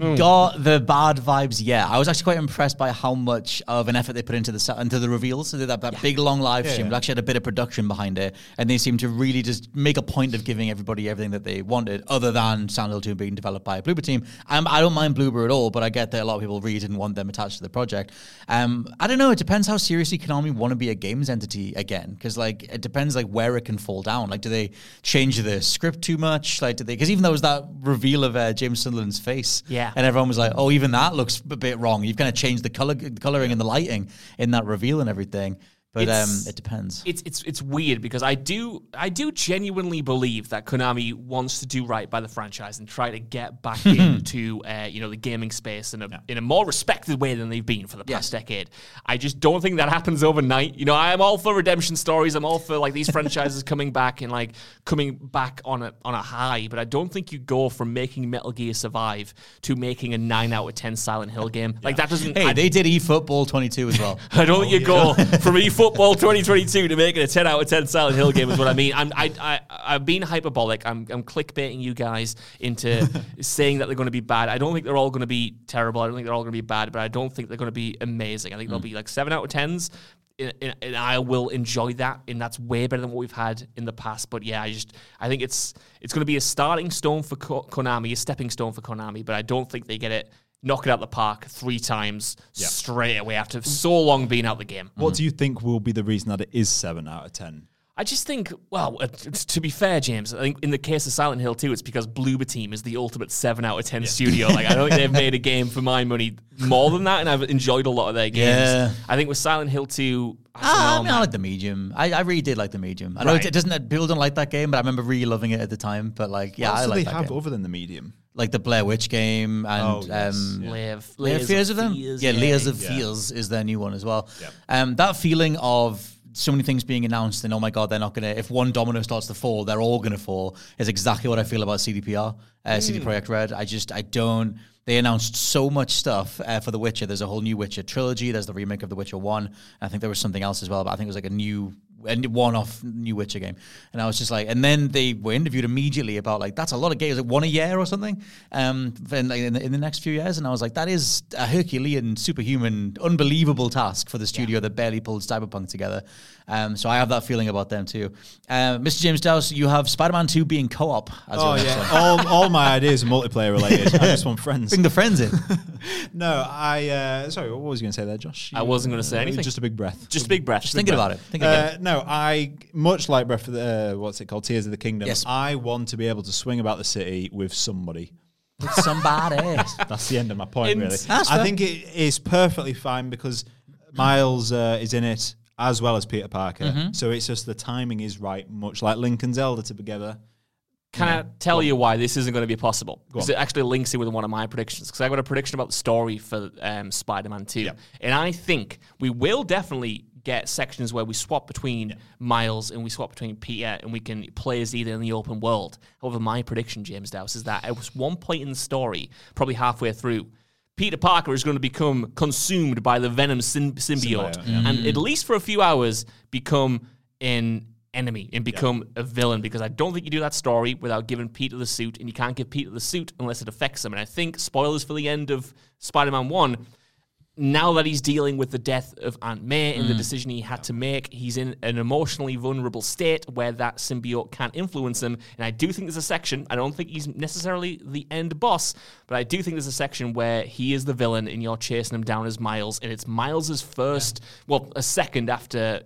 got the bad vibes yet. I was actually quite impressed by how much of an effort they put into the reveals. So that big long live stream. They actually had a bit of production behind it, and they seemed to really just make a point of giving everybody everything that they wanted, other than Silent Hill 2 being developed by Bloober Team. I don't mind Bloober at all, but I get that a lot of people really didn't want them attached to the project. I don't know. It depends how seriously Konami want to be a games entity again, because it depends where it can fall down. Do they change the script too much? Because even though it was that reveal of James Sunderland's face, and everyone was like, oh, even that looks a bit wrong. You've kind of changed the coloring and the lighting in that reveal and everything. But it depends. It's weird because I do genuinely believe that Konami wants to do right by the franchise and try to get back into the gaming space in a more respected way than they've been for the past decade. I just don't think that happens overnight. I am all for redemption stories. I'm all for these franchises coming back and coming back on a high. But I don't think you go from making Metal Gear Survive to making a 9 out of 10 Silent Hill game. That doesn't. Hey, they did eFootball 22 as well. I don't think you go from eFootball 2022 to make it a 10 out of 10 Silent Hill game is what I mean. I'm being hyperbolic. I'm clickbaiting you guys into saying that they're going to be bad. I don't think they're all going to be terrible. I don't think they're all going to be bad, but I don't think they're going to be amazing. I think they'll be 7 out of 10s, and I will enjoy that, and that's way better than what we've had in the past. But yeah, I think it's going to be a starting stone for Konami, a stepping stone for Konami, but I don't think they knock it out the park 3 times straight away after so long being out the game. What do you think will be the reason that it is 7 out of 10? I just think, to be fair, James, I think in the case of Silent Hill 2, it's because Bloober Team is the ultimate 7 out of 10 studio. I don't think they've made a game for my money more than that, and I've enjoyed a lot of their games. Yeah. I think with Silent Hill 2, I like the medium. I really did like the medium. I know people don't like that game, but I remember really loving it at the time. But I like that game. What else do they have other than the medium? Like the Blair Witch game and Layers of them. Layers of Fears is their new one as well. Yep. That feeling of so many things being announced and oh my god, they're not gonna, if one domino starts to fall, they're all gonna fall, is exactly what I feel about CDPR, CD Projekt Red. I don't. They announced so much stuff for The Witcher. There's a whole new Witcher trilogy. There's the remake of The Witcher 1. I think there was something else as well, but I think it was a new one-off new Witcher game. And I was just like, and then they were interviewed immediately about like, that's a lot of games, like one a year or something, in the next few years. And I was like, that is a Herculean, superhuman, unbelievable task for the studio that barely pulled Cyberpunk together. So I have that feeling about them too. Mr. James Dowse, you have Spider-Man 2 being co-op. All my ideas are multiplayer related. I just want friends. Bring the friends in. No, sorry, what was you going to say there, Josh? I wasn't going to say anything. Just a big breath. Just a big breath. Just thinking about it. No, I, much like Breath of the, what's it called, Tears of the Kingdom, yes. I want to be able to swing about the city with somebody. With somebody. That's the end of my point, really. I think it is perfectly fine because Miles is in it as well as Peter Parker. Mm-hmm. So it's just the timing is right, much like Link and Zelda together. Can I tell you why this isn't going to be possible? Because it actually links in with one of my predictions. Because I got a prediction about the story for Spider-Man 2. Yep. And I think we will definitely get sections where we swap between Miles and we swap between Peter and we can play as either in the open world. However, my prediction, James Dowse, is that at one point in the story, probably halfway through, Peter Parker is going to become consumed by the Venom symbiote. And at least for a few hours, become an enemy and become a villain, because I don't think you do that story without giving Peter the suit, and you can't give Peter the suit unless it affects him. And I think, spoilers for the end of Spider-Man 1, now that he's dealing with the death of Aunt May and the decision he had to make, he's in an emotionally vulnerable state where that symbiote can't influence him. And I do think there's a section, I don't think he's necessarily the end boss, but I do think there's a section where he is the villain and you're chasing him down as Miles, and it's Miles's first, a second after,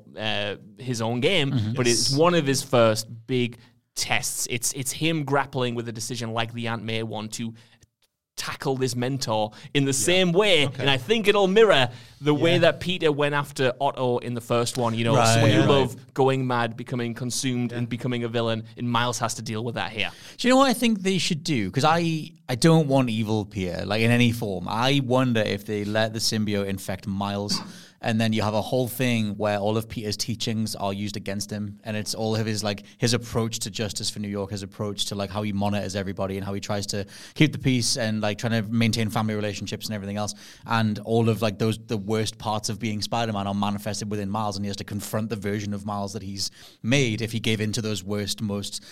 his own game, but it's one of his first big tests. It's him grappling with a decision like the Aunt May one to tackle this mentor in the same way, and I think it'll mirror the way that Peter went after Otto in the first one. Someone you love going mad, becoming consumed, and becoming a villain, and Miles has to deal with that here. Do you know what I think they should do? Because I don't want evil Peter, like in any form. I wonder if they let the symbiote infect Miles, and then you have a whole thing where all of Peter's teachings are used against him, and it's all of his approach to justice for New York, his approach to how he monitors everybody and how he tries to keep the peace and trying to maintain family relationships and everything else. And all of the worst parts of being Spider-Man are manifested within Miles, and he has to confront the version of Miles that he's made if he gave into those worst, most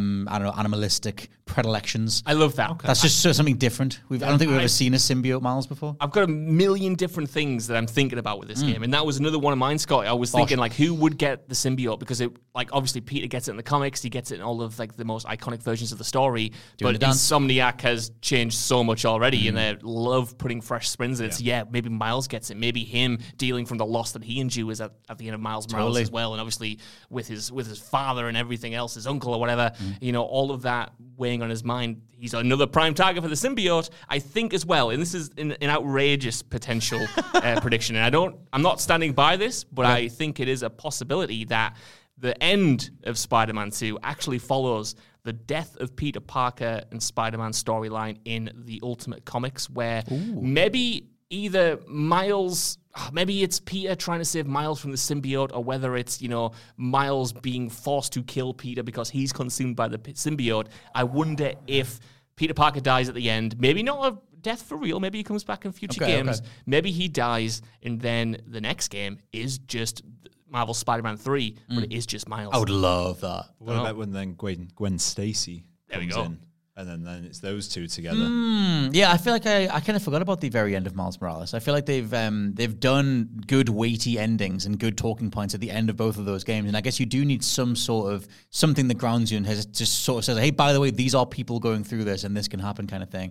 animalistic predilections. I love that. Okay. That's just something different. I don't think we've ever seen a symbiote Miles before. I've got a million different things that I'm thinking about with this game, and that was another one of mine, Scott. I was thinking who would get the symbiote, because it obviously Peter gets it in the comics, he gets it in all of the most iconic versions of the story, but Insomniac has changed so much already, and they love putting fresh spins in it. Maybe Miles gets it, maybe him dealing from the loss that he endures at the end of Miles Morales as well, and obviously with his father and everything else, his uncle or whatever, all of that weighing on his mind. He's another prime target for the symbiote, I think, as well. And this is an outrageous potential prediction. And I'm not standing by this, but I think it is a possibility that the end of Spider-Man 2 actually follows the death of Peter Parker and Spider-Man storyline in the Ultimate Comics, where maybe either Miles... Maybe it's Peter trying to save Miles from the symbiote, or whether it's, Miles being forced to kill Peter because he's consumed by the symbiote. I wonder if Peter Parker dies at the end. Maybe not a death for real. Maybe he comes back in future games. Okay. Maybe he dies, and then the next game is just Marvel Spider-Man 3, but it is just Miles. I would love that. What about when then Gwen Stacy comes in? And then it's those two together. Yeah, I feel like I kind of forgot about the very end of Miles Morales. I feel like they've done good weighty endings and good talking points at the end of both of those games. And I guess you do need some sort of something that grounds you and has just sort of says, hey, by the way, these are people going through this and this can happen kind of thing.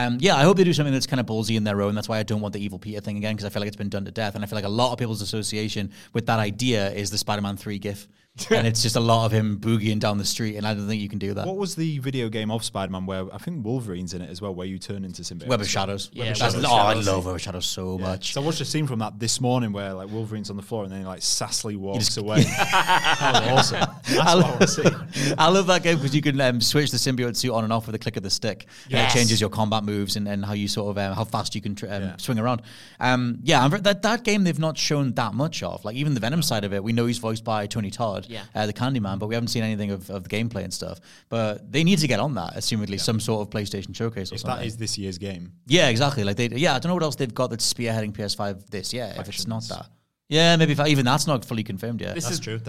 I hope they do something that's kind of ballsy in their own. That's why I don't want the evil Peter thing again, because I feel like it's been done to death. And I feel like a lot of people's association with that idea is the Spider-Man 3 gif. And it's just a lot of him boogieing down the street, and I don't think you can do that. What was the video game of Spider-Man where I think Wolverine's in it as well, where you turn into symbiote? Web of Shadows. Yeah, I love Web of Shadows so much. So I watched a scene from that this morning where Wolverine's on the floor and then he sassily walks away. That was awesome. That's what I want to see. I love that game because you can switch the symbiote suit on and off with a click of the stick. Yes. It changes your combat moves and how you sort of how fast you can swing around. That game they've not shown that much of. Like even the Venom side of it, we know he's voiced by Tony Todd, the Candyman, but we haven't seen anything of the gameplay and stuff. But they need to get on that, assumedly some sort of PlayStation showcase or something. That is this year's game. Yeah, exactly. I don't know what else they've got that's spearheading PS5 this year. If it's not that. Yeah, maybe even that's not fully confirmed yet. That's true.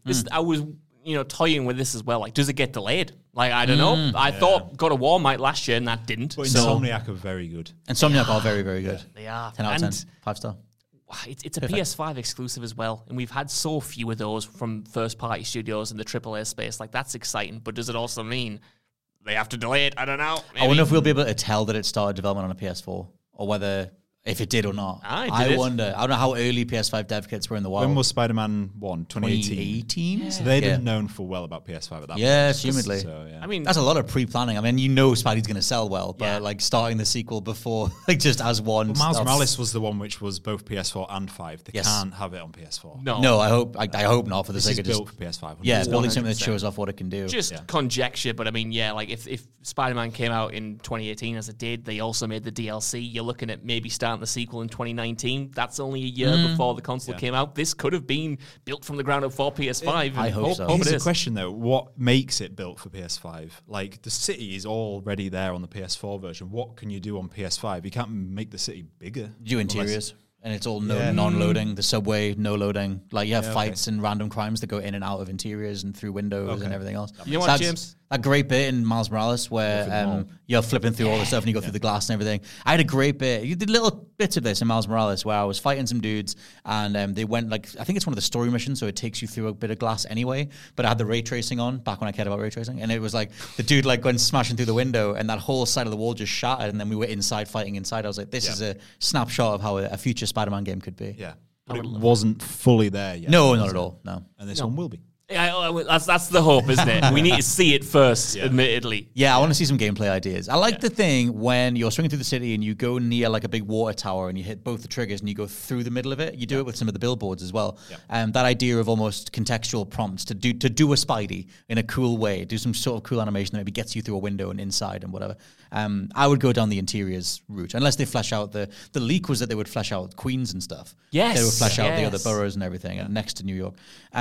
I was, toying with this as well. Like, does it get delayed? Like, I don't know. I thought God of War might last year, and that didn't. But Insomniac are very good. Insomniac are very, very good. They are. 10 out of 10. 5-star. It's a PS5 exclusive as well, and we've had so few of those from first-party studios in the AAA space. Like, that's exciting, but does it also mean they have to delay it? I don't know. Maybe. I wonder if we'll be able to tell that it started development on a PS4, or whether... if it did or not. I wonder. I don't know how early PS5 dev kits were in the wild. When was Spider-Man 1? 2018? Yeah. So they'd have known full well about PS5 at that point. Yeah, assumedly. So, yeah. I mean, that's a lot of pre-planning. I mean, Spidey's going to sell well, but like starting the sequel before, like just as one. Well, Miles Morales was the one which was both PS4 and 5. They can't have it on PS4. No, I hope not for the sake of built for PS5. Yeah, building something that shows off what it can do. Just conjecture, but I mean, like if Spider-Man came out in 2018 as it did, they also made the DLC. You're looking at maybe starting the sequel in 2019. That's only a year before the console came out. This could have been built from the ground up for PS5. I hope so. Here's the question though: what makes it built for PS5? Like the city is already there on the PS4 version. What can you do on PS5? You can't make the city bigger. Do interiors. And it's all non-loading. The subway, no loading. Like you have fights and random crimes that go in and out of interiors and through windows and everything else. You know what, James? That great bit in Miles Morales where you're flipping through all the stuff and you go through the glass and everything. I had a great bit. You did little bits of this in Miles Morales where I was fighting some dudes and they went I think it's one of the story missions, so it takes you through a bit of glass anyway. But I had the ray tracing on back when I cared about ray tracing, and it was like the dude went smashing through the window and that whole side of the wall just shattered, and then we were inside fighting inside. I was like, this is a snapshot of how a future Spider-Man game could be. Yeah, but it wasn't fully there yet. No, not at all. No, and this one will be. That's the hope, isn't it? We need to see it first, admittedly. Yeah, I want to see some gameplay ideas. I like the thing when you're swinging through the city and you go near like a big water tower and you hit both the triggers and you go through the middle of it. You do it with some of the billboards as well. That idea of almost contextual prompts to do a Spidey in a cool way, do some sort of cool animation that maybe gets you through a window and inside and whatever. I would go down the interiors route, unless they flesh out the leak was that they would flesh out Queens and stuff. Yes. They would flesh out the other boroughs and everything next to New York.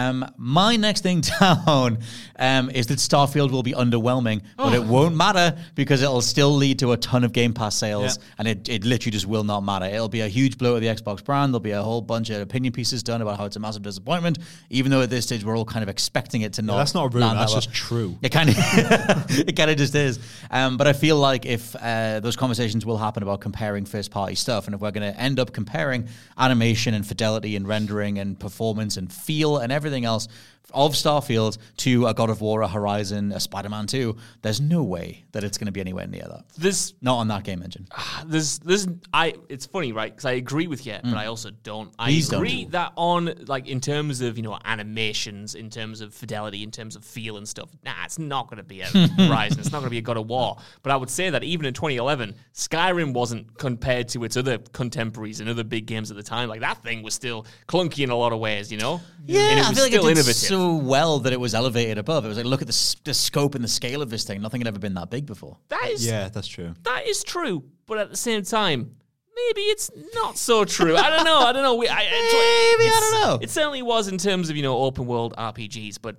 My next thing down is that Starfield will be underwhelming, but it won't matter because it'll still lead to a ton of Game Pass sales, and it literally just will not matter. It'll be a huge blow to the Xbox brand. There'll be a whole bunch of opinion pieces done about how it's a massive disappointment, even though at this stage we're all kind of expecting it to not. That's not a rumor, that's just true. It kind of just is. But I feel like if those conversations will happen about comparing first-party stuff, and if we're going to end up comparing animation and fidelity and rendering and performance and feel and everything else of Starfield to a God of War, a Horizon, a Spider-Man 2, there's no way that it's going to be anywhere near that. Not on that game engine. It's funny, right? Because I agree with you, but I also don't. Please agree don't. that on, in terms of, animations, in terms of fidelity, in terms of feel and stuff, it's not going to be a Horizon. It's not going to be a God of War. But I would say that even in 2011, Skyrim wasn't compared to its other contemporaries and other big games at the time. Like, that thing was still clunky in a lot of ways, Yeah, and it was I feel like still it did innovative. so well that it was elevated above. It was like, look at the scope and the scale of this thing. Nothing had ever been that big before. That's true. That is true, but at the same time, maybe it's not so true. I don't know. I don't know. It certainly was in terms of, open world RPGs, but,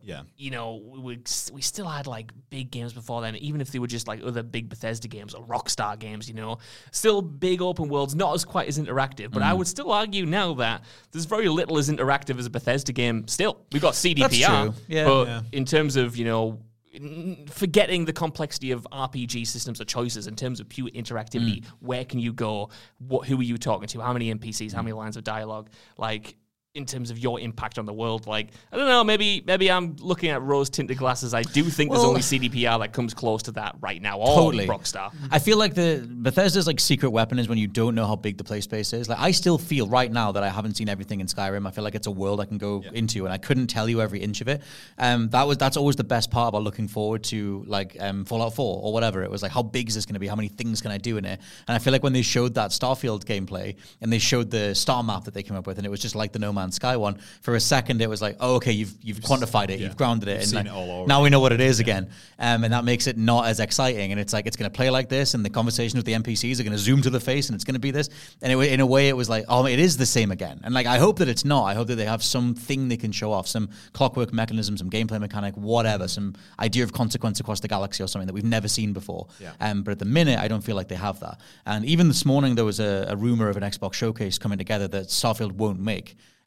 we still had, big games before then, even if they were just, other big Bethesda games or Rockstar games, Still big open worlds, not quite as interactive, but I would still argue now that there's very little as interactive as a Bethesda game still. We've got CDPR, That's true. but in terms of, forgetting the complexity of RPG systems or choices in terms of pure interactivity, where can you go? Who are you talking to? How many NPCs? How many lines of dialogue? In terms of your impact on the world, I don't know, maybe I'm looking at rose-tinted glasses. I do think there's only CDPR that comes close to that right now, or Totally. Rockstar. I feel like the Bethesda's secret weapon is when you don't know how big the play space is. I still feel right now that I haven't seen everything in Skyrim. I feel like it's a world I can go into, and I couldn't tell you every inch of it. That's always the best part about looking forward to Fallout 4 or whatever. It was how big is this going to be? How many things can I do in it? And I feel like when they showed that Starfield gameplay and they showed the star map that they came up with, and it was just like the No Man's Sky one, for a second it was okay, you've quantified it, you've grounded it, You've and seen it all over. now we know what it is again, and that makes it not as exciting. And it's it's going to play like this, and the conversations with the NPCs are going to zoom to the face, and it's going to be this. And in a way, it was it is the same again. And I hope that it's not. I hope that they have something they can show off, some clockwork mechanism, some gameplay mechanic, whatever, some idea of consequence across the galaxy or something that we've never seen before. But at the minute, I don't feel like they have that. And even this morning, there was a rumor of an Xbox showcase coming together that Starfield won't make.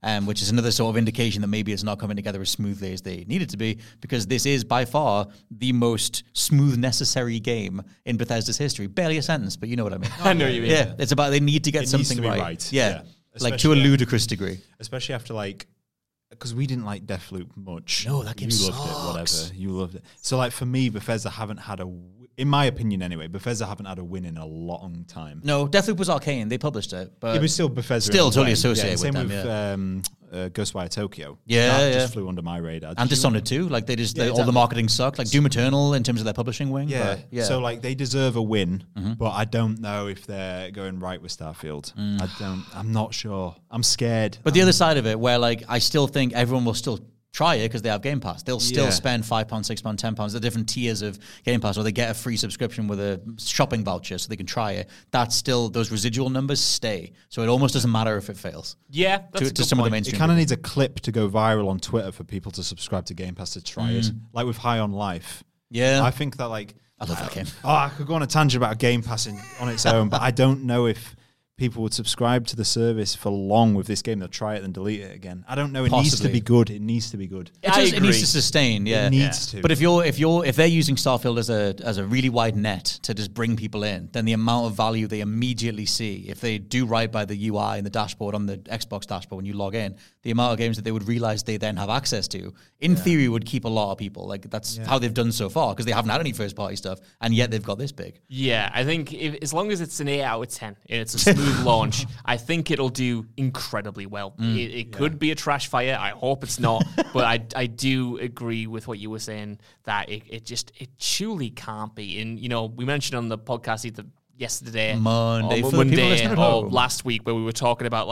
which is another sort of indication that maybe it's not coming together as smoothly as they need it to be, because this is by far the most smooth, necessary game in Bethesda's history. Barely a sentence, but you know what I mean. I know what you mean. Yeah, it's about they need to get something right. Yeah, like to a ludicrous degree. Especially after because we didn't like Deathloop much. No, that game loved it, whatever. You loved it. So for me, Bethesda haven't had in my opinion anyway, Bethesda haven't had a win in a long time. No, Deathloop was Arcane. They published it. But it was still Bethesda. Still totally associated with them. Same with Ghostwire Tokyo. That just flew under my radar. And Dishonored too. Like all the marketing sucked. Like Doom Eternal in terms of their publishing wing. Yeah. So they deserve a win, but I don't know if they're going right with Starfield. I'm not sure. I'm scared. But the other side of it, where I still think everyone will still try it because they have Game Pass. They'll still spend £5, £6, £10, the different tiers of Game Pass, or they get a free subscription with a shopping voucher so they can try it. That's still, those residual numbers stay. So it almost doesn't matter if it fails. Yeah, that's to some of the mainstream. It kind of needs a clip to go viral on Twitter for people to subscribe to Game Pass to try it. Like with High on Life. Yeah. I think that I love that game. I could go on a tangent about Game Pass on its own, but I don't know if people would subscribe to the service for long with this game. They'll try it and delete it again. I don't know. It needs to be good. It needs to be good. It needs to sustain. Yeah, it needs to. But if they're using Starfield as a really wide net to just bring people in, then the amount of value they immediately see if they do right by the UI and the dashboard on the Xbox dashboard when you log in, the amount of games that they would realize they then have access to, in theory, would keep a lot of people. Like that's how they've done so far, because they haven't had any first party stuff, and yet they've got this big. Yeah, I think as long as it's an 8 out of 10 and it's a smooth launch, I think it'll do incredibly well. It could be a trash fire. I hope it's not, but I do agree with what you were saying that it surely can't be. And we mentioned on the podcast either yesterday, Monday or last week, where we were talking about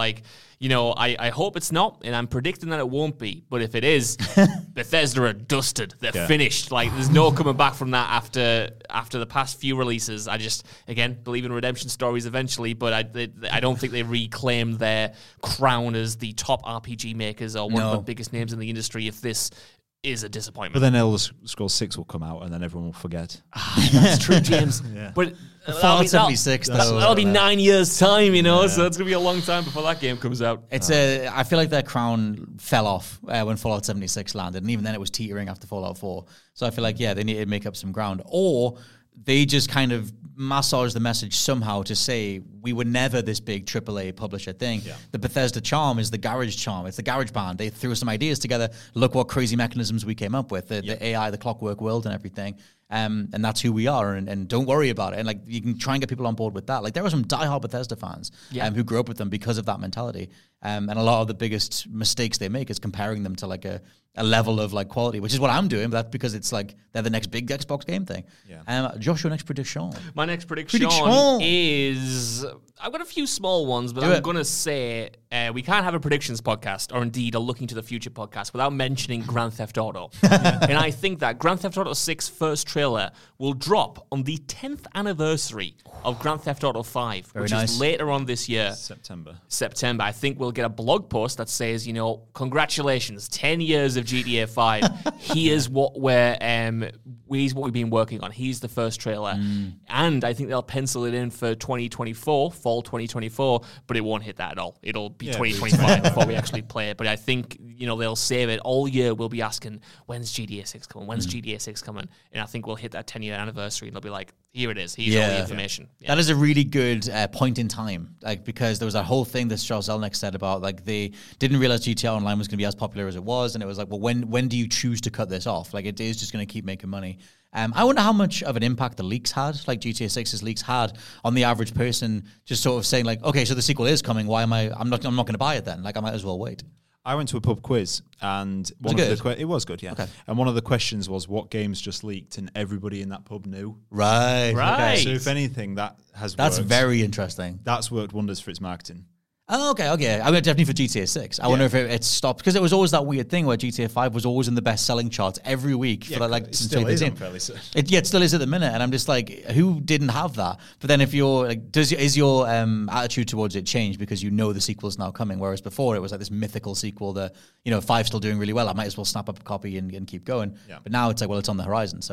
I hope it's not, and I'm predicting that it won't be. But if it is, Bethesda are dusted. They're finished. There's no coming back from that after the past few releases. I just, again, believe in redemption stories eventually, but I don't think they reclaim their crown as the top RPG makers or one of the biggest names in the industry if this is a disappointment. But then Elder Scrolls 6 will come out and then everyone will forget. That's true, James. But Fallout 76, that'll be 9 years' time, so it's going to be a long time before that game comes out. I feel like their crown fell off when Fallout 76 landed, and even then it was teetering after Fallout 4. So I feel like, they need to make up some ground. Or they just kind of massage the message somehow to say we were never this big AAA publisher thing. Yeah. The Bethesda charm is the garage charm. It's the garage band. They threw some ideas together. Look what crazy mechanisms we came up with. The AI, the Clockwork World and everything. And that's who we are. And don't worry about it. And you can try and get people on board with that. There are some diehard Bethesda fans who grew up with them because of that mentality. And a lot of the biggest mistakes they make is comparing them to a level of quality, which is what I'm doing, but that's because it's they're the next big Xbox game thing. Yeah. Josh, your next prediction? My next prediction is, I've got a few small ones, but I'm going to say we can't have a predictions podcast, or indeed a looking to the future podcast, without mentioning Grand Theft Auto. And I think that Grand Theft Auto 6 first trailer will drop on the 10th anniversary of Grand Theft Auto 5, which is later on this year. September. I think we'll get a blog post that says, congratulations, 10 years of GTA 5. Here's what we've been working on. Here's the first trailer. And I think they'll pencil it in for 2024, fall 2024, but it won't hit that at all. It'll be 2025 before we actually play it. But I think, they'll save it. All year we'll be asking, when's GTA 6 coming? When's GTA 6 coming? And I think we'll hit that 10-year anniversary and they'll be like, here it is. Here's all the information. Yeah. That is a really good point in time, because there was that whole thing that Strauss Zelnick said about they didn't realize GTA Online was going to be as popular as it was, and it was well, when do you choose to cut this off? It is just going to keep making money. I wonder how much of an impact the leaks had, GTA 6's leaks had on the average person, just sort of saying okay, so the sequel is coming. Why am I'm not going to buy it then? I might as well wait. I went to a pub quiz, and it was good, yeah. Okay. And one of the questions was what games just leaked, and everybody in that pub knew. Right. Okay. So if anything, that's worked. Very interesting. That's worked wonders for its marketing. Oh, okay. I mean, definitely for GTA 6. I wonder if it stopped, because it was always that weird thing where GTA 5 was always in the best-selling charts every week for since 2018. It still is at the minute, and I'm just who didn't have that? But then if you're is your attitude towards it change because the sequel's now coming, whereas before it was this mythical sequel that 5's still doing really well. I might as well snap up a copy and keep going. Yeah. But now it's it's on the horizon. So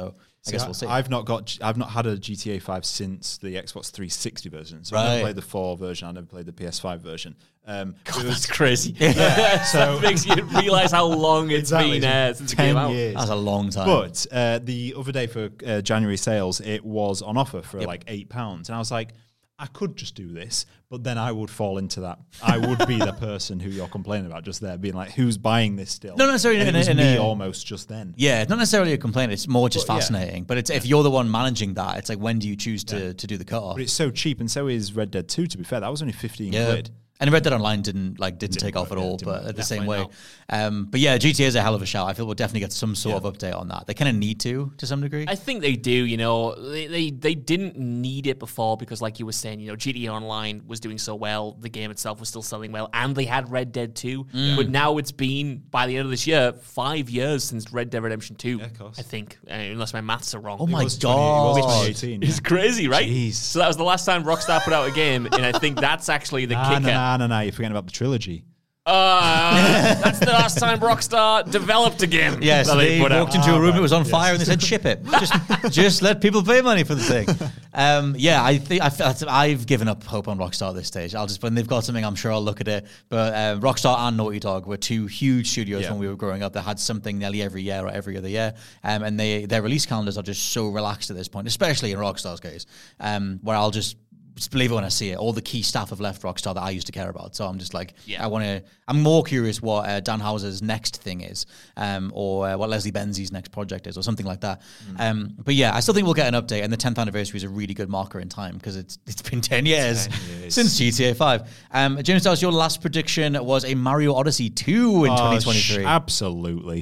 I guess we'll see. I've not had a GTA 5 since the Xbox 360 version. So I've never played the 4 version. I never played the PS5 version. God, that's crazy. Yeah, so that makes you realise how long it's been since 10 it came out. years. That's a long time. But the other day for January sales, it was on offer for like £8. And I was like, I could just do this, but then I would fall into that. I would be the person who you're complaining about just there, being like, who's buying this still? Not necessarily. And it was me almost just then. Yeah, not necessarily a complaint. It's more just fascinating. But it's if you're the one managing that, it's like, when do you choose to do the cut-off? But it's so cheap, and so is Red Dead 2, to be fair. That was only 15 quid. And Red Dead Online didn't take off at all, but the same way. But yeah, GTA is a hell of a shout. I feel we'll definitely get some sort of update on that. They kind of need to some degree. I think they do. You know, they didn't need it before because, like you were saying, you know, GTA Online was doing so well, the game itself was still selling well, and they had Red Dead 2. But now it's been, by the end of this year, 5 years since Red Dead Redemption 2. I think, unless my maths are wrong. Oh my God, it was 2018. It's crazy, right? Jeez. So that was the last time Rockstar put out a game, and I think that's actually the kicker. No, you're forgetting about the trilogy. That's the last time Rockstar developed a game. Yes, they walked into a room, it was on fire, and they said, ship it. Just let people pay money for the thing. I think I've given up hope on Rockstar at this stage. When they've got something, I'm sure I'll look at it. But Rockstar and Naughty Dog were two huge studios when we were growing up that had something nearly every year or every other year. And their release calendars are just so relaxed at this point, especially in Rockstar's case, where I'll just believe it when I see it. All the key staff have left Rockstar that I used to care about. So I'm just like, I'm more curious what Dan Houser's next thing is, or what Leslie Benzie's next project is, or something like that. But yeah, I still think we'll get an update, and the 10th anniversary is a really good marker in time because it's been 10 years since GTA 5. James Dawes, your last prediction was a Mario Odyssey 2 in 2023. Absolutely.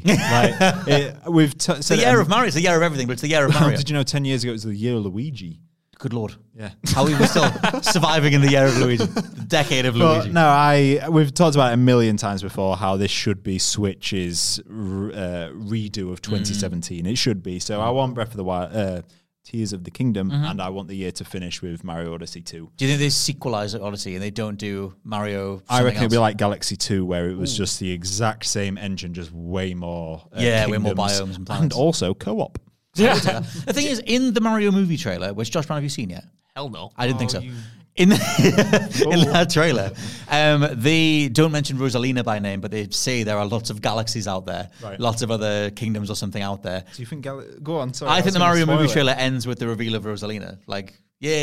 It's the year of Mario. It's the year of everything, but it's the year of Mario. Did you know 10 years ago it was the year of Luigi? Good Lord. Yeah. How we were still surviving in the year of Luigi. The decade of Luigi. We've talked about it a million times before how this should be Switch's redo of 2017. It should be. So I want Breath of the Wild, Tears of the Kingdom, and I want the year to finish with Mario Odyssey 2. Do you think they sequelize Odyssey and they don't do Mario? I reckon it'll be like Galaxy 2, where it was just the exact same engine, just way more way more biomes and planets. And also co-op. The thing is, in the Mario movie trailer, which Josh Brown, have you seen yet? Hell no. I didn't think so. In that trailer, they don't mention Rosalina by name, but they say there are lots of galaxies out there, lots of other kingdoms or something out there. Do you think? Go on. Sorry, I think the Mario movie trailer ends with the reveal of Rosalina. Like,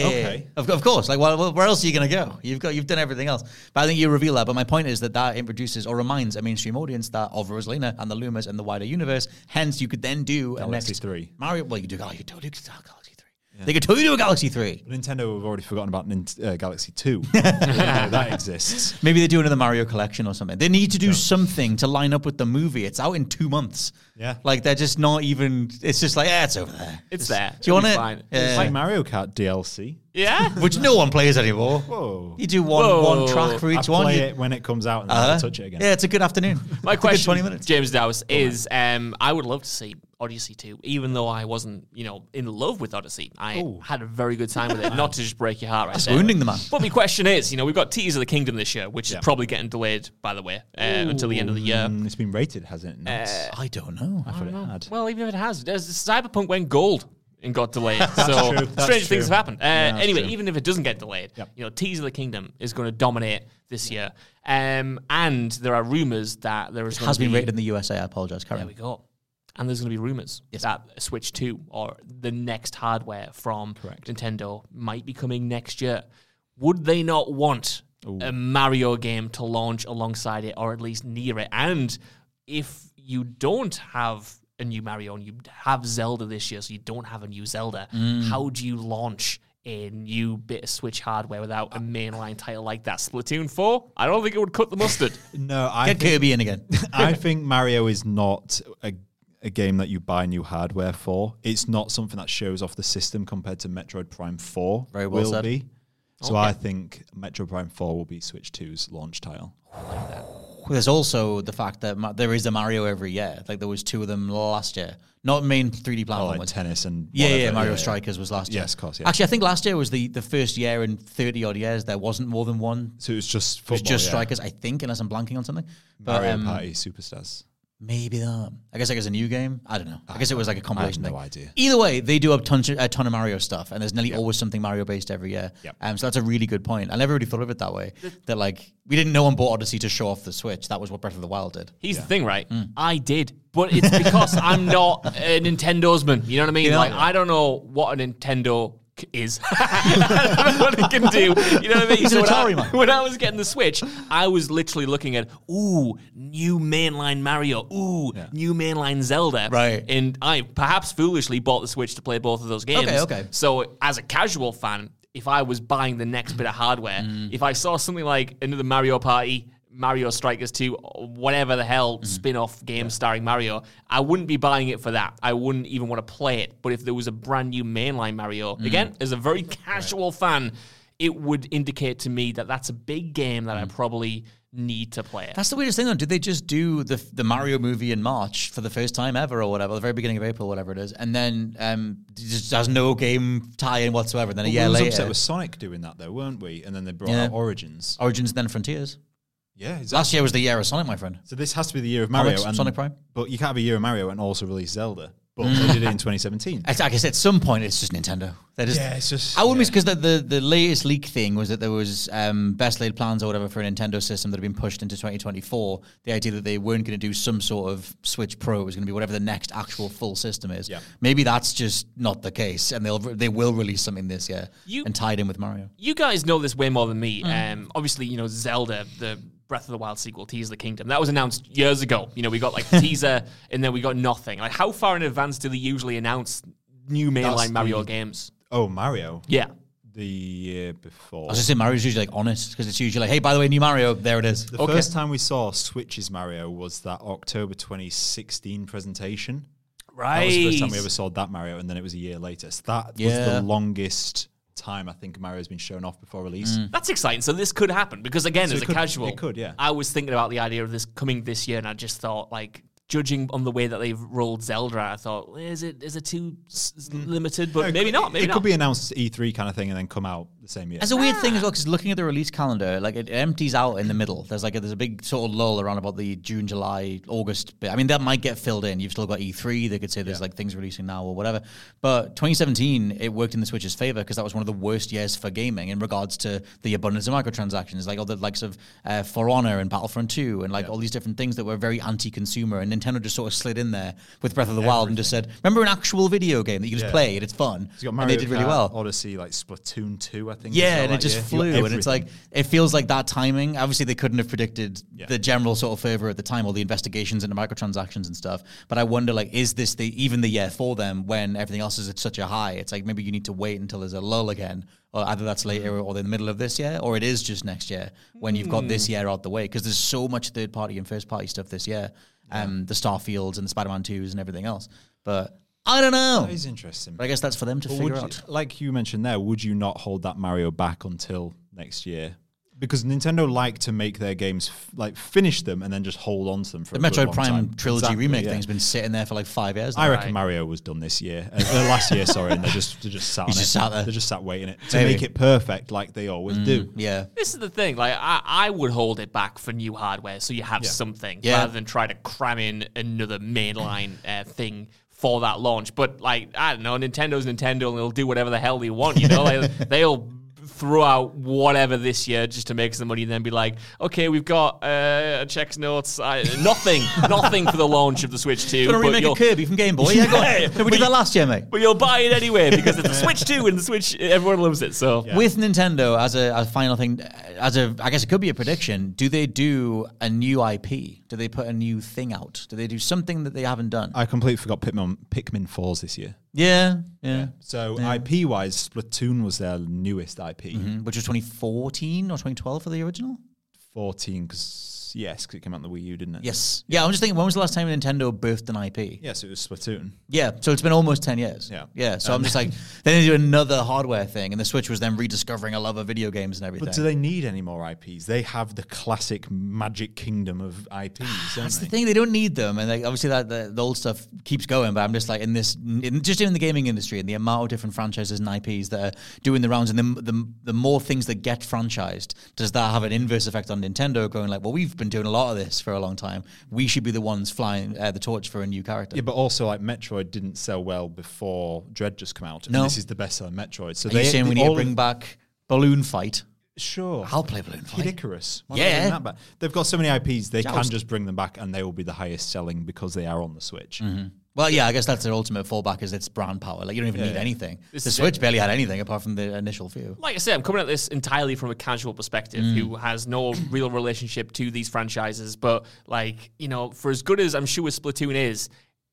of course. Like, well, where else are you going to go? You've done everything else. But I think you reveal that. But my point is that introduces or reminds a mainstream audience that of Rosalina and the Lumas and the wider universe. Hence, you could then do Galaxy 3. Mario. Well, you do Galaxy 3. Yeah. They could totally do a Galaxy 3. Nintendo have already forgotten about Galaxy 2. That exists. Maybe they do another Mario collection or something. They need to do something to line up with the movie. It's out in 2 months. Yeah. Like, they're just not even... It's just like, it's over there. It's there. Do you want it? Fine. It's like Mario Kart DLC. Yeah? Which no one plays anymore. Whoa. You do one track for each one. Play it when it comes out and then I'll touch it again. Yeah, it's a good afternoon. My question, 20 minutes. James Dawes, is I would love to see Odyssey 2, even though I wasn't, in love with Odyssey. I had a very good time with it, not to just break your heart right there. Wounding the man. But my question is, we've got Tears of the Kingdom this year, which is probably getting delayed, by the way, until the end of the year. It's been rated, hasn't it? I don't know. I thought it had. Well, even if it has, Cyberpunk went gold and got delayed. So strange things have happened. Anyway, even if it doesn't get delayed, Tears of the Kingdom is going to dominate this year. And there are rumors that there is going to be... It has been rated in the USA. I apologize. There we go. And there's going to be rumors that Switch 2 or the next hardware from Nintendo might be coming next year. Would they not want a Mario game to launch alongside it, or at least near it? And if you don't have a new Mario and you have Zelda this year, so you don't have a new Zelda, how do you launch a new bit of Switch hardware without a mainline title like that? Splatoon 4? I don't think it would cut the mustard. No, Get Kirby in again. I think Mario is not a game that you buy new hardware for. It's not something that shows off the system compared to Metroid Prime 4 Very well said. be. So I think Metroid Prime 4 will be Switch 2's launch title. There's also the fact that there is a Mario every year. Like, there was 2 of them last year. Not main 3D platform. Like tennis and Mario Strikers was last year. Yes, of course, yeah. Actually, I think last year was the first year in 30-odd years there wasn't more than one. So it was just football, It was just Strikers, I think, unless I'm blanking on something. Mario Party Superstars. Maybe that. I guess a new game. I don't know. I guess it was like a compilation. I have no idea. Either way, they do a ton of Mario stuff, and there's nearly always something Mario based every year. Yep. So that's a really good point. I never really thought of it that way. That like we didn't know on board Odyssey to show off the Switch. That was what Breath of the Wild did. Here's the thing, right? I did, but it's because I'm not a Nintendo's man. You know what I mean? I don't know what a Nintendo is. I don't know what it can do. You know what I mean? He's an Atari man. When I was getting the Switch, I was literally looking at, new mainline Mario, new mainline Zelda. Right. And I perhaps foolishly bought the Switch to play both of those games. Okay. So as a casual fan, if I was buying the next bit of hardware, if I saw something like another Mario Party, Mario Strikers 2, whatever the hell spin-off game starring Mario, I wouldn't be buying it for that. I wouldn't even want to play it. But if there was a brand new mainline Mario, again, as a very casual fan, it would indicate to me that that's a big game that I probably need to play it. That's the weirdest thing, though. Did they just do the Mario movie in March for the first time ever or whatever, the very beginning of April, whatever it is, and then just has no game tie-in whatsoever, and then a year later... We was upset with Sonic doing that, though, weren't we? And then they brought out Origins. Origins and then Frontiers. Yeah, exactly. Last year was the year of Sonic, my friend. So this has to be the year of Mario. And Sonic Prime. But you can't have a year of Mario and also release Zelda. But they did it in 2017. Like I said, at some point, it's just Nintendo. It's just... I wouldn't miss, because the latest leak thing was that there was best laid plans or whatever for a Nintendo system that had been pushed into 2024. The idea that they weren't going to do some sort of Switch Pro. It was going to be whatever the next actual full system is. Yeah. Maybe that's just not the case, and they will release something this year and tie it in with Mario. You guys know this way more than me. Obviously, Zelda, the Breath of the Wild sequel, Tears of the Kingdom. That was announced years ago. We got like the teaser, and then we got nothing. Like, how far in advance do they usually announce new mainline Mario games? Oh, Mario? Yeah. The year before. I was just saying Mario's usually like honest, because it's usually like, hey, by the way, new Mario, there it is. The first time we saw Switch's Mario was that October 2016 presentation. Right. That was the first time we ever saw that Mario, and then it was a year later. So that was the longest time I think Mario's been shown off before release. That's exciting. So this could happen, because again, as a casual, it could, I was thinking about the idea of this coming this year, and I just thought, like, judging on the way that they've rolled Zelda out, I thought, is it too limited? But maybe not. Maybe it could be announced E3 kind of thing and then come out the same year. It's a weird thing as well, because looking at the release calendar, like it empties out in the middle. There's a big sort of lull around about the June, July, August bit. I mean, that might get filled in. You've still got E3. They could say there's like things releasing now or whatever. But 2017, it worked in the Switch's favor, because that was one of the worst years for gaming in regards to the abundance of microtransactions, like all the likes of For Honor and Battlefront 2 and like all these different things that were very anti-consumer, and Nintendo just sort of slid in there with Breath of the Wild and just said, remember an actual video game that you just play and it's fun. So and they did really well. Odyssey, like Splatoon 2, I think. Yeah, and it just flew. And it's like, it feels like that timing. Obviously, they couldn't have predicted the general sort of fervor at the time, all the investigations into microtransactions and stuff. But I wonder, like, is this even the year for them when everything else is at such a high? It's like maybe you need to wait until there's a lull again. Or either that's later or in the middle of this year, or it is just next year when you've got this year out the way. Because there's so much third-party and first-party stuff this year. The Starfields and the Spider-Man 2s and everything else. But I don't know. That is interesting. But I guess that's for them to figure out. Like you mentioned there, would you not hold that Mario back until next year? Because Nintendo like to make their games, finish them and then just hold on to them for the a good Metroid long Prime time. trilogy remake thing's been sitting there for like 5 years now. I reckon Mario was done this year. Last year, sorry, and they just sat on it. Sat there. They just sat waiting it to make it perfect like they always do. Yeah. This is the thing. Like, I would hold it back for new hardware, so you have something rather than try to cram in another mainline thing for that launch. But, like, I don't know, Nintendo's Nintendo, and they'll do whatever the hell they want, they'll throw out whatever this year just to make some money and then be like, okay, we've got checks notes, nothing for the launch of the Switch 2. Gonna remake a Kirby from Game Boy. Yeah, go on. We did that last year, mate. But you'll buy it anyway because it's a Switch 2 and the Switch, everyone loves it. So with Nintendo, as a final thing, I guess it could be a prediction, do they do a new IP? Do they put a new thing out? Do they do something that they haven't done? I completely forgot Pikmin 4's this year. Yeah. So IP-wise, Splatoon was their newest IP. Which was 2014 or 2012 for the original? 14, because it came out on the Wii U, didn't it? Yes. Yeah, I'm just thinking, when was the last time Nintendo birthed an IP? Yes, it was Splatoon. Yeah, so it's been almost 10 years. Yeah, so I'm just like, then they do another hardware thing, and the Switch was then rediscovering a love of video games and everything. But do they need any more IPs? They have the classic Magic Kingdom of IPs, don't That's the thing, they don't need them, and obviously the old stuff keeps going, but I'm just like, just in the gaming industry, and the amount of different franchises and IPs that are doing the rounds, and the more things that get franchised, does that have an inverse effect on Nintendo going like, well, we've been doing a lot of this for a long time. We should be the ones flying the torch for a new character. Yeah, but also like Metroid didn't sell well before Dread just came out. No. This is the best-selling Metroid. So are you saying we need to bring back Balloon Fight? Sure. I'll play Balloon Fight. Kid Icarus. Yeah. They've got so many IPs, they can just bring them back and they will be the highest selling because they are on the Switch. Mm-hmm. Well, yeah, I guess that's their ultimate fallback is its brand power. Like, you don't even need anything. The Switch barely had anything apart from the initial few. Like I said, I'm coming at this entirely from a casual perspective who has no real relationship to these franchises. But, like, you know, for as good as I'm sure Splatoon is,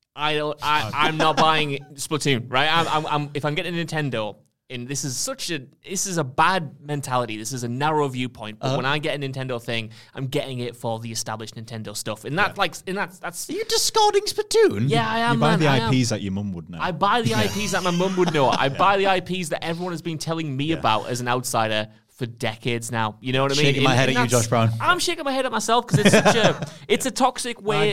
I'm not buying Splatoon, right? If I'm getting a Nintendo... And this is a bad mentality. This is a narrow viewpoint. But when I get a Nintendo thing, I'm getting it for the established Nintendo stuff. And that's Are you discarding Splatoon? Yeah, I am. You buy the IPs that your mum would know. I buy the IPs that my mum would know. I buy the IPs that everyone has been telling me about as an outsider for decades now. You know what I mean? Shaking my head at you, Josh Brown. I'm shaking my head at myself because it's a toxic way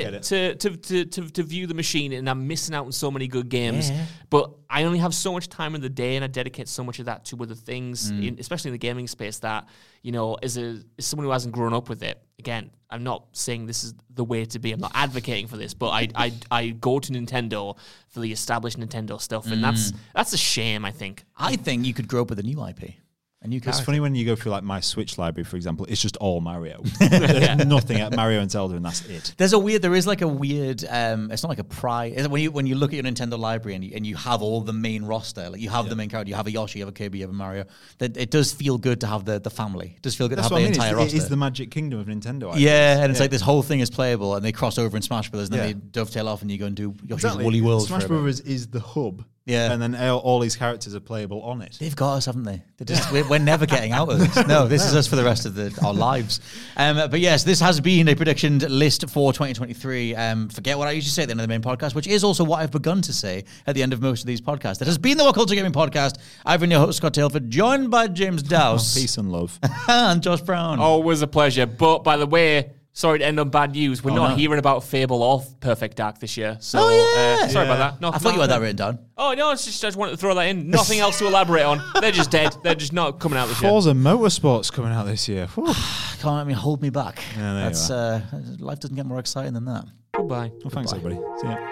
to view the machine, and I'm missing out on so many good games. Yeah. But I only have so much time in the day, and I dedicate so much of that to other things, especially in the gaming space, that, you know, as someone who hasn't grown up with it, again, I'm not saying this is the way to be. I'm not advocating for this, but I go to Nintendo for the established Nintendo stuff, and that's a shame, I think. I think you could grow up with a new IP. It's funny when you go through like my Switch library, for example, it's just all Mario. There's nothing at Mario and Zelda, and that's it. There is like a weird, it's not like a prize. When you look at your Nintendo library and you have all the main roster, like you have the main character, you have a Yoshi, you have a Kirby, you have a Mario, that it does feel good to have the family. It does feel good to have the entire roster. It is the Magic Kingdom of Nintendo. Yeah, and it's like this whole thing is playable, and they cross over in Smash Brothers, and then they dovetail off, and you go and do Yoshi's Woolly World. Smash Brothers is the hub. Yeah, and then all these characters are playable on it. They've got us, haven't they? We're never getting out of this. No, this is us for the rest of our lives. But yes, this has been a prediction list for 2023. Forget what I usually say at the end of the main podcast, which is also what I've begun to say at the end of most of these podcasts. It has been the What Culture Gaming Podcast. I've been your host, Scott Tailford, joined by James Dowse. Peace and love. And Josh Brown. Always a pleasure. But by the way... Sorry to end on bad news. We're not hearing about Fable or Perfect Dark this year. So, sorry about that. I thought you had that written down. Oh, no, I just wanted to throw that in. Nothing else to elaborate on. They're just dead. They're just not coming out this year. Forza Motorsport's coming out this year. Can't let me hold me back. Yeah, life doesn't get more exciting than that. Goodbye. Well, thanks, everybody. See ya.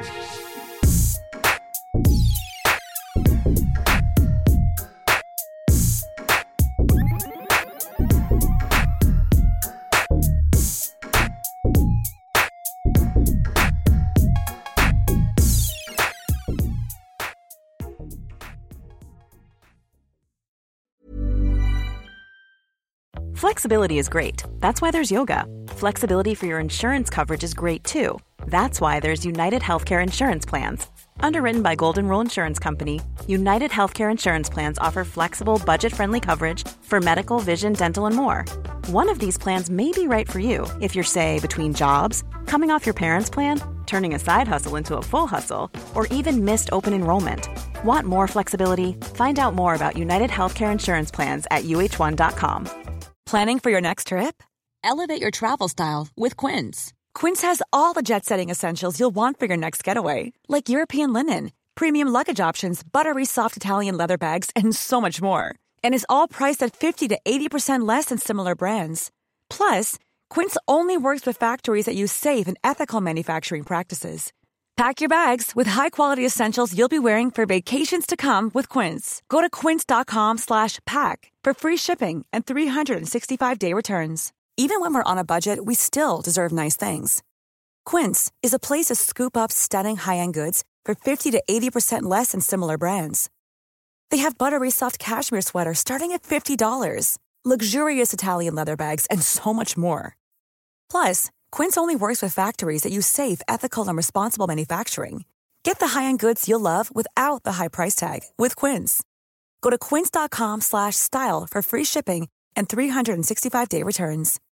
Flexibility is great. That's why there's yoga. Flexibility for your insurance coverage is great too. That's why there's United Healthcare Insurance Plans. Underwritten by Golden Rule Insurance Company, United Healthcare Insurance Plans offer flexible, budget-friendly coverage for medical, vision, dental, and more. One of these plans may be right for you if you're, say, between jobs, coming off your parents' plan, turning a side hustle into a full hustle, or even missed open enrollment. Want more flexibility? Find out more about United Healthcare Insurance Plans at uh1.com. Planning for your next trip? Elevate your travel style with Quince. Quince has all the jet-setting essentials you'll want for your next getaway, like European linen, premium luggage options, buttery soft Italian leather bags, and so much more. And is all priced at 50 to 80% less than similar brands. Plus, Quince only works with factories that use safe and ethical manufacturing practices. Pack your bags with high-quality essentials you'll be wearing for vacations to come with Quince. Go to quince.com/pack for free shipping and 365-day returns. Even when we're on a budget, we still deserve nice things. Quince is a place to scoop up stunning high-end goods for 50 to 80% less than similar brands. They have buttery soft cashmere sweaters starting at $50, luxurious Italian leather bags, and so much more. Plus, Quince only works with factories that use safe, ethical, and responsible manufacturing. Get the high-end goods you'll love without the high price tag with Quince. Go to quince.com/style for free shipping and 365-day returns.